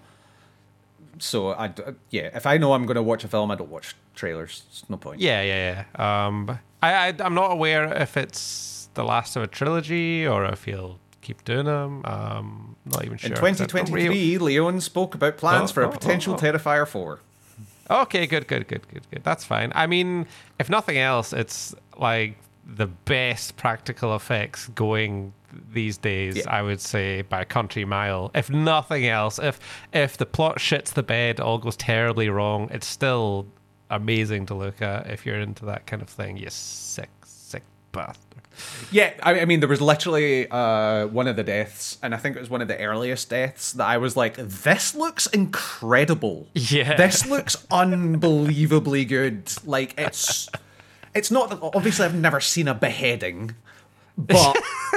[SPEAKER 2] So I d- yeah, if I know I'm going to watch a film, I don't watch trailers. It's no point.
[SPEAKER 1] Yeah, yeah, yeah. Um, I, I, I'm not aware if it's the last of a trilogy or if he'll keep doing them. Um, not even sure.
[SPEAKER 2] In
[SPEAKER 1] 'cause I don't
[SPEAKER 2] twenty twenty-three,
[SPEAKER 1] really-
[SPEAKER 2] Leon spoke about plans
[SPEAKER 1] Oh,
[SPEAKER 2] for a
[SPEAKER 1] oh,
[SPEAKER 2] potential
[SPEAKER 1] oh, oh.
[SPEAKER 2] Terrifier four.
[SPEAKER 1] Okay, good, good, good, good, good. That's fine. I mean, if nothing else, it's like the best practical effects going these days,
[SPEAKER 2] Yeah.
[SPEAKER 1] I would say, by a country mile. If nothing else, if if the plot shits the bed, all goes terribly wrong, it's still amazing to look at if you're into that kind of thing. You sick, sick bastard.
[SPEAKER 2] Yeah, I I mean, there was literally uh, one of the deaths, and I think it was one of the earliest deaths, that I was like, this looks incredible.
[SPEAKER 1] Yeah.
[SPEAKER 2] This looks unbelievably good. Like, it's... It's not... that- Obviously, I've never seen a beheading, but...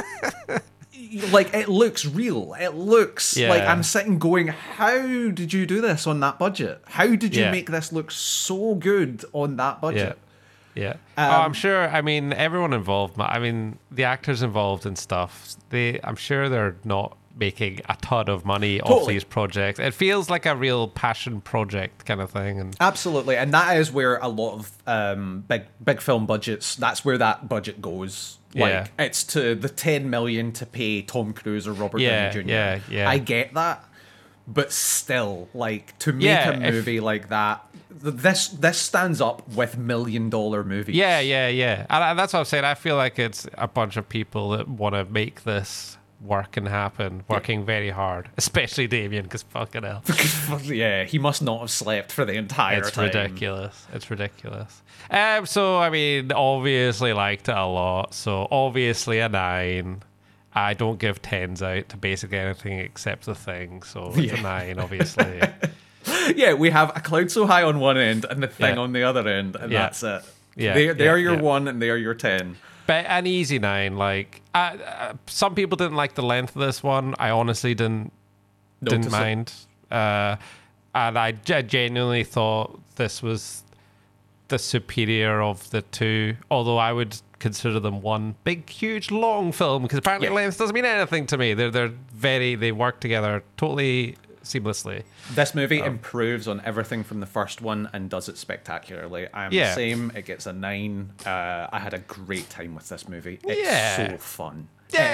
[SPEAKER 2] like, it looks real. It looks
[SPEAKER 1] Yeah.
[SPEAKER 2] like I'm sitting going, how did you do this on that budget? How did you
[SPEAKER 1] Yeah.
[SPEAKER 2] make this look so good on that budget?
[SPEAKER 1] Yeah. oh,
[SPEAKER 2] Um,
[SPEAKER 1] I'm sure. I mean, everyone involved. I mean, the actors involved and stuff. They, I'm sure they're not making a ton of money off
[SPEAKER 2] Totally.
[SPEAKER 1] these projects. It feels like a real passion project kind of thing. And
[SPEAKER 2] Absolutely, and that is where a lot of um, big big film budgets. That's where that budget goes. Like
[SPEAKER 1] Yeah.
[SPEAKER 2] it's to the ten million to pay Tom Cruise or Robert
[SPEAKER 1] Yeah,
[SPEAKER 2] Downey Junior
[SPEAKER 1] yeah, yeah.
[SPEAKER 2] I get that, but still, like to make
[SPEAKER 1] Yeah,
[SPEAKER 2] a
[SPEAKER 1] if-
[SPEAKER 2] movie like that, th- this this stands up with million dollar movies.
[SPEAKER 1] yeah, yeah, yeah. And I- that's what I'm saying. I feel like it's a bunch of people that want to make this work and happen, working very hard, especially Damien, because fucking hell.
[SPEAKER 2] yeah. He must not have slept for the entire
[SPEAKER 1] It's
[SPEAKER 2] time.
[SPEAKER 1] ridiculous. It's ridiculous. Um, so, I mean, obviously liked it a lot. So, obviously a nine. I don't give tens out to basically anything except the thing. So, it's
[SPEAKER 2] Yeah.
[SPEAKER 1] a nine, obviously.
[SPEAKER 2] Yeah, we have a cloud so high on one end and the thing
[SPEAKER 1] Yeah.
[SPEAKER 2] on the other end, and
[SPEAKER 1] Yeah.
[SPEAKER 2] that's it.
[SPEAKER 1] Yeah,
[SPEAKER 2] they they
[SPEAKER 1] yeah,
[SPEAKER 2] are your
[SPEAKER 1] yeah.
[SPEAKER 2] one and they are your ten.
[SPEAKER 1] But an easy nine. Like, uh, uh, some people didn't like the length of this one. I honestly didn't didn't
[SPEAKER 2] Notice it.
[SPEAKER 1] mind. Uh, and I, ge- genuinely thought this was the superior of the two, although I would consider them one big, huge, long film, because apparently
[SPEAKER 2] Yeah.
[SPEAKER 1] length doesn't mean anything to me. They're, they're very, they work together totally seamlessly.
[SPEAKER 2] This movie
[SPEAKER 1] Um,
[SPEAKER 2] improves on everything from the first one and does it spectacularly. I'm
[SPEAKER 1] Yeah.
[SPEAKER 2] the same. It gets a nine. Uh, I had a great time with this movie. It's
[SPEAKER 1] Yeah.
[SPEAKER 2] so fun.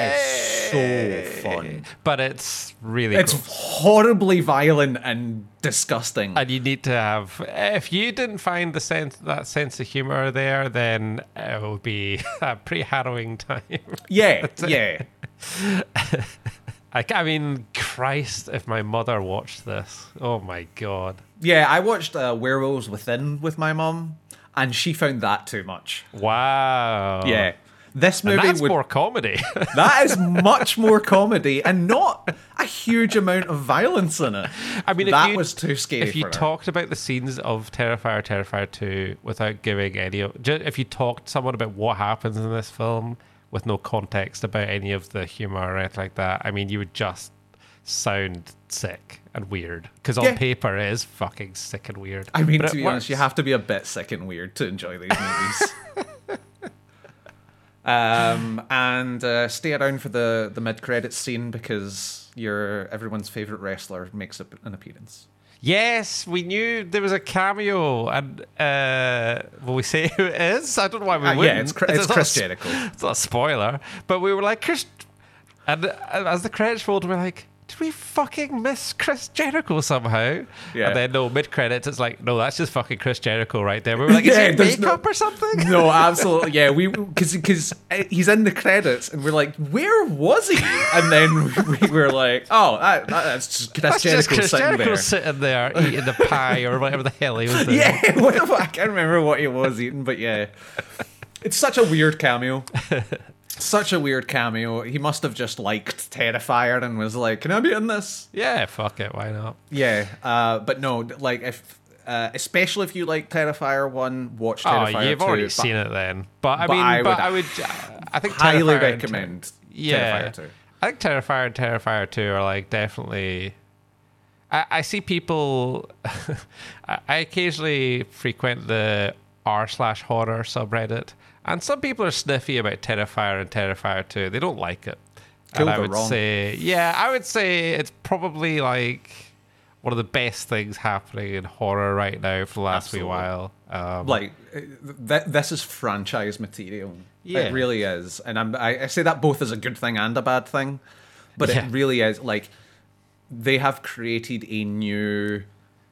[SPEAKER 2] It is so fun.
[SPEAKER 1] But it's really
[SPEAKER 2] It's
[SPEAKER 1] cool.
[SPEAKER 2] horribly violent and disgusting.
[SPEAKER 1] And you need to have, if you didn't find the sense, that sense of humor there, then it would be a pretty harrowing time.
[SPEAKER 2] yeah, yeah.
[SPEAKER 1] I, I mean, Christ, if my mother watched this, oh my God.
[SPEAKER 2] Yeah, I watched uh, Werewolves Within with my mum, and she found that too much.
[SPEAKER 1] Wow.
[SPEAKER 2] Yeah. This movie
[SPEAKER 1] and that's
[SPEAKER 2] would
[SPEAKER 1] more comedy.
[SPEAKER 2] that is much more comedy and not a huge amount of violence in it.
[SPEAKER 1] I mean,
[SPEAKER 2] that
[SPEAKER 1] if you,
[SPEAKER 2] was too scary.
[SPEAKER 1] If you
[SPEAKER 2] for
[SPEAKER 1] talked about the scenes of Terrifier, Terrifier two without giving any of, ju- if you talked to someone about what happens in this film with no context about any of the humor or anything like that, I mean, you would just sound sick and weird. Because on
[SPEAKER 2] Yeah.
[SPEAKER 1] paper, it is fucking sick and weird.
[SPEAKER 2] I mean,
[SPEAKER 1] But
[SPEAKER 2] to
[SPEAKER 1] it
[SPEAKER 2] be honest,
[SPEAKER 1] works.
[SPEAKER 2] you have to be a bit sick and weird to enjoy these movies. um, and uh, stay around for the, the mid-credits scene because your everyone's favorite wrestler makes a, an appearance.
[SPEAKER 1] Yes, we knew there was a cameo, and uh, will we say who it is? I don't know why we
[SPEAKER 2] Uh,
[SPEAKER 1] wouldn't.
[SPEAKER 2] yeah, it's, Chris- it's
[SPEAKER 1] not
[SPEAKER 2] Chris
[SPEAKER 1] a,
[SPEAKER 2] Jericho.
[SPEAKER 1] It's not a spoiler, but we were like, Chris. And uh, as the credits rolled, we were like, did we fucking miss Chris Jericho somehow?
[SPEAKER 2] Yeah.
[SPEAKER 1] And then, no, mid credits, it's like, no, that's just fucking Chris Jericho right there. We were like, is
[SPEAKER 2] Yeah,
[SPEAKER 1] he
[SPEAKER 2] there's
[SPEAKER 1] makeup
[SPEAKER 2] no-
[SPEAKER 1] or something?
[SPEAKER 2] No, absolutely, yeah. We because because he's in the credits, and we're like, where was he? And then we were like, oh, that, that, that's just Chris
[SPEAKER 1] That's
[SPEAKER 2] Jericho
[SPEAKER 1] just Chris
[SPEAKER 2] sitting
[SPEAKER 1] Jericho
[SPEAKER 2] there.
[SPEAKER 1] sitting there eating the pie or whatever the hell he was doing.
[SPEAKER 2] Yeah, whatever. I can't remember what he was eating, but yeah, it's such a weird cameo. Such a weird cameo. He must have just liked Terrifier and was like, "Can I be in this?"
[SPEAKER 1] Yeah, fuck it, why not?
[SPEAKER 2] Yeah, uh, but no, like if, uh, especially if you like Terrifier one, watch Terrifier
[SPEAKER 1] Oh, you've
[SPEAKER 2] two.
[SPEAKER 1] already
[SPEAKER 2] but
[SPEAKER 1] seen it then. But I
[SPEAKER 2] but
[SPEAKER 1] mean,
[SPEAKER 2] I
[SPEAKER 1] but
[SPEAKER 2] would
[SPEAKER 1] I would, I think
[SPEAKER 2] highly
[SPEAKER 1] Terrifier and Ter-
[SPEAKER 2] recommend
[SPEAKER 1] yeah,
[SPEAKER 2] Terrifier two.
[SPEAKER 1] I think Terrifier and Terrifier two are like definitely. I, I see people. I I occasionally frequent the r slash horror subreddit, and some people are sniffy about Terrifier and Terrifier two. They don't like it.
[SPEAKER 2] Cool,
[SPEAKER 1] and I
[SPEAKER 2] they're
[SPEAKER 1] would
[SPEAKER 2] wrong.
[SPEAKER 1] say, yeah, I would say it's probably like one of the best things happening in horror right now for the last
[SPEAKER 2] Absolutely.
[SPEAKER 1] wee while. Um,
[SPEAKER 2] Like uh, th- this is franchise material.
[SPEAKER 1] Yeah.
[SPEAKER 2] It really is, and I'm, I, I say that both as a good thing and a bad thing, but
[SPEAKER 1] Yeah.
[SPEAKER 2] it really is. Like they have created a new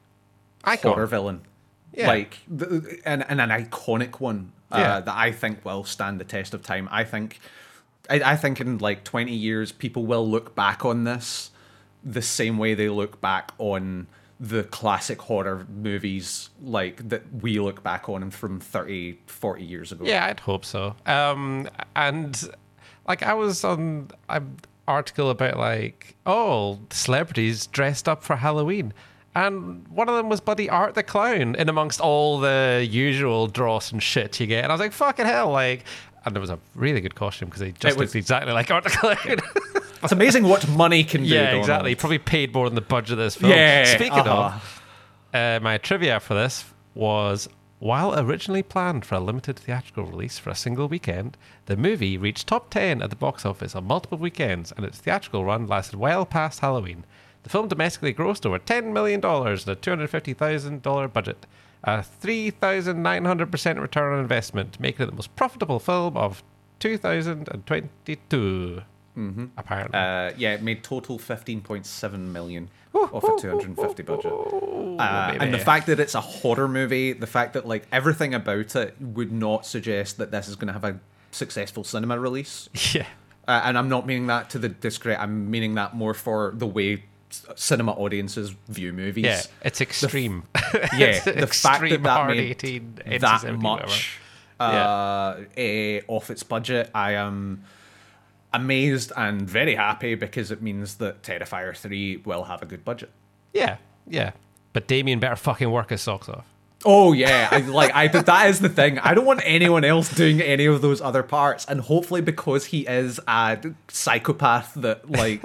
[SPEAKER 1] Icon.
[SPEAKER 2] horror villain,
[SPEAKER 1] Yeah.
[SPEAKER 2] like th- and, and an iconic one uh,
[SPEAKER 1] Yeah.
[SPEAKER 2] that I think will stand the test of time. I think, I, I think in like twenty years, people will look back on this the same way they look back on the classic horror movies like that we look back on from thirty, forty years ago.
[SPEAKER 1] Yeah, I'd hope so. Um, and like I was on an article about like, oh, celebrities dressed up for Halloween. And one of them was bloody Art the Clown in amongst all the usual dross and shit you get. And I was like, fucking hell, like, and there was a really good costume because he just
[SPEAKER 2] was-
[SPEAKER 1] looks exactly like Art the Clown.
[SPEAKER 2] It's amazing what money can do.
[SPEAKER 1] yeah,
[SPEAKER 2] Donald.
[SPEAKER 1] exactly. He probably paid more than the budget of this film.
[SPEAKER 2] Yeah,
[SPEAKER 1] Speaking
[SPEAKER 2] uh-huh.
[SPEAKER 1] of, uh, my trivia for this was, while originally planned for a limited theatrical release for a single weekend, the movie reached top ten at the box office on multiple weekends, and its theatrical run lasted well past Halloween. The film domestically grossed over ten million dollars and a two hundred fifty thousand dollars budget, a three thousand nine hundred percent return on investment, making it the most profitable film of two thousand twenty-two. Mm-hmm. Apparently.
[SPEAKER 2] Uh, yeah, it made total fifteen point seven million off a two hundred fifty budget. Uh, and the
[SPEAKER 1] baby.
[SPEAKER 2] fact that it's a horror movie, the fact that like everything about it would not suggest that this is going to have a successful cinema release.
[SPEAKER 1] Yeah.
[SPEAKER 2] Uh, and I'm not meaning that to the discredit. I'm meaning that more for the way s- cinema audiences view movies.
[SPEAKER 1] Yeah, it's extreme.
[SPEAKER 2] Yeah,
[SPEAKER 1] It's
[SPEAKER 2] the fact
[SPEAKER 1] extreme
[SPEAKER 2] that that
[SPEAKER 1] hard
[SPEAKER 2] made
[SPEAKER 1] eighteen, N C
[SPEAKER 2] that
[SPEAKER 1] seventeen,
[SPEAKER 2] much
[SPEAKER 1] whatever.
[SPEAKER 2] uh, eh, off its budget, I am amazed and very happy because it means that Terrifier three will have a good budget.
[SPEAKER 1] Yeah, yeah. But Damien better fucking work his socks off.
[SPEAKER 2] Oh yeah, I like I that is the thing. I don't want anyone else doing any of those other parts, and hopefully because he is a psychopath that like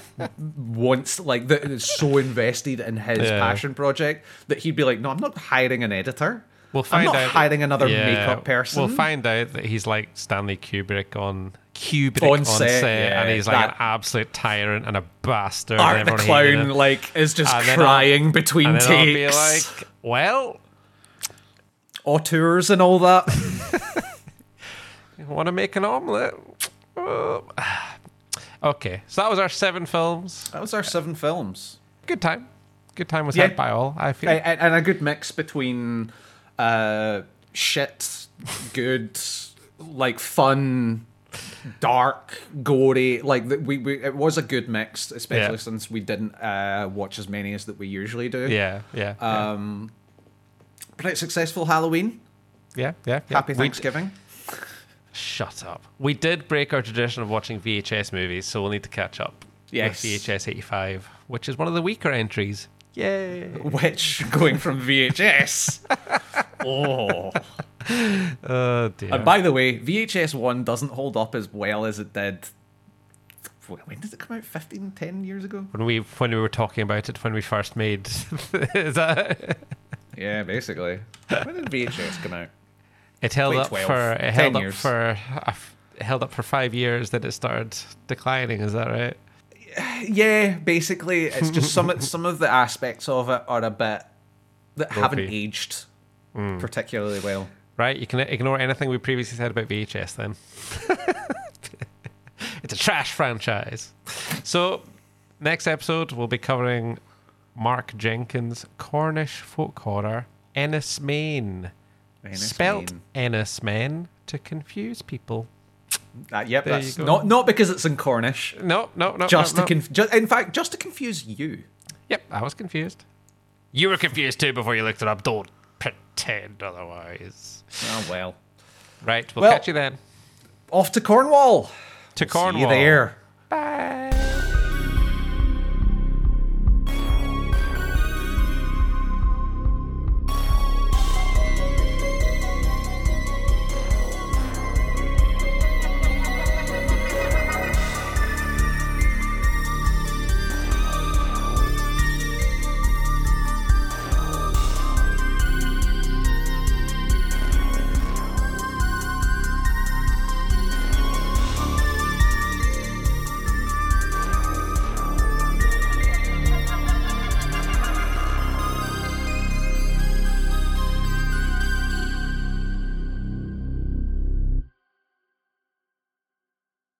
[SPEAKER 2] wants like that is so invested in his
[SPEAKER 1] Yeah.
[SPEAKER 2] passion project that he'd be like, no, I'm not hiring an editor.
[SPEAKER 1] We'll find
[SPEAKER 2] I'm not
[SPEAKER 1] out.
[SPEAKER 2] hiring another
[SPEAKER 1] yeah,
[SPEAKER 2] makeup person.
[SPEAKER 1] We'll find out that he's like Stanley Kubrick on Kubrick on,
[SPEAKER 2] On
[SPEAKER 1] set,
[SPEAKER 2] set, yeah,
[SPEAKER 1] and he's like
[SPEAKER 2] that-
[SPEAKER 1] an absolute tyrant and a bastard.
[SPEAKER 2] Art
[SPEAKER 1] and
[SPEAKER 2] the
[SPEAKER 1] everyone hated
[SPEAKER 2] Clown
[SPEAKER 1] him.
[SPEAKER 2] like is just
[SPEAKER 1] And then I'll-
[SPEAKER 2] crying between
[SPEAKER 1] And then I'll be
[SPEAKER 2] takes,
[SPEAKER 1] like, well,
[SPEAKER 2] auteurs and all that.
[SPEAKER 1] you want to make an omelette? Oh. Okay, so that was our seven films.
[SPEAKER 2] That was our seven films.
[SPEAKER 1] Good time. Good time was
[SPEAKER 2] Yeah.
[SPEAKER 1] had by all, I feel.
[SPEAKER 2] A- a- and a good mix between uh, shit, good, like fun, dark, gory. Like the, we, we, it was a good mix, especially
[SPEAKER 1] Yeah.
[SPEAKER 2] since we didn't uh, watch as many as that we usually do.
[SPEAKER 1] Yeah, yeah, yeah.
[SPEAKER 2] Um, pretty successful Halloween.
[SPEAKER 1] yeah, yeah, yeah.
[SPEAKER 2] Happy
[SPEAKER 1] We-
[SPEAKER 2] Thanksgiving.
[SPEAKER 1] Shut up. We did break our tradition of watching V H S movies, so we'll need to catch up.
[SPEAKER 2] Yes.
[SPEAKER 1] With V H S eighty-five, which is one of the weaker entries. Yay.
[SPEAKER 2] Which, going from V H S. oh.
[SPEAKER 1] Oh, dear.
[SPEAKER 2] And by the way, V H S one doesn't hold up as well as it did. When did it come out? fifteen, ten years ago?
[SPEAKER 1] When we when we were talking about it when we first made. Is that?
[SPEAKER 2] Yeah, basically. When did V H S come out?
[SPEAKER 1] It held up
[SPEAKER 2] twelve,
[SPEAKER 1] for it held up
[SPEAKER 2] years.
[SPEAKER 1] for a f- it held up for five years. Then it started declining. Is that right?
[SPEAKER 2] Yeah, basically, it's just some some of the aspects of it are a bit that
[SPEAKER 1] Ropey.
[SPEAKER 2] haven't aged
[SPEAKER 1] Mm.
[SPEAKER 2] particularly well.
[SPEAKER 1] Right, you can ignore anything we previously said about V H S then. It's a trash franchise. So, next episode, we'll be covering Mark Jenkins' Cornish folk horror, Ennis Main.
[SPEAKER 2] Ennis
[SPEAKER 1] Spelt
[SPEAKER 2] Main.
[SPEAKER 1] Ennis Men to confuse people.
[SPEAKER 2] Uh, yep,
[SPEAKER 1] There
[SPEAKER 2] that's
[SPEAKER 1] you go.
[SPEAKER 2] not not because it's in Cornish.
[SPEAKER 1] No, no, no.
[SPEAKER 2] Just
[SPEAKER 1] no,
[SPEAKER 2] to
[SPEAKER 1] no.
[SPEAKER 2] conf- ju- in fact, just to confuse you.
[SPEAKER 1] Yep, I was confused. You were confused too before you looked it up. Don't pretend otherwise.
[SPEAKER 2] Oh well.
[SPEAKER 1] Right, we'll,
[SPEAKER 2] Well-
[SPEAKER 1] catch you then.
[SPEAKER 2] Off to Cornwall.
[SPEAKER 1] To
[SPEAKER 2] See
[SPEAKER 1] Cornwall.
[SPEAKER 2] you there.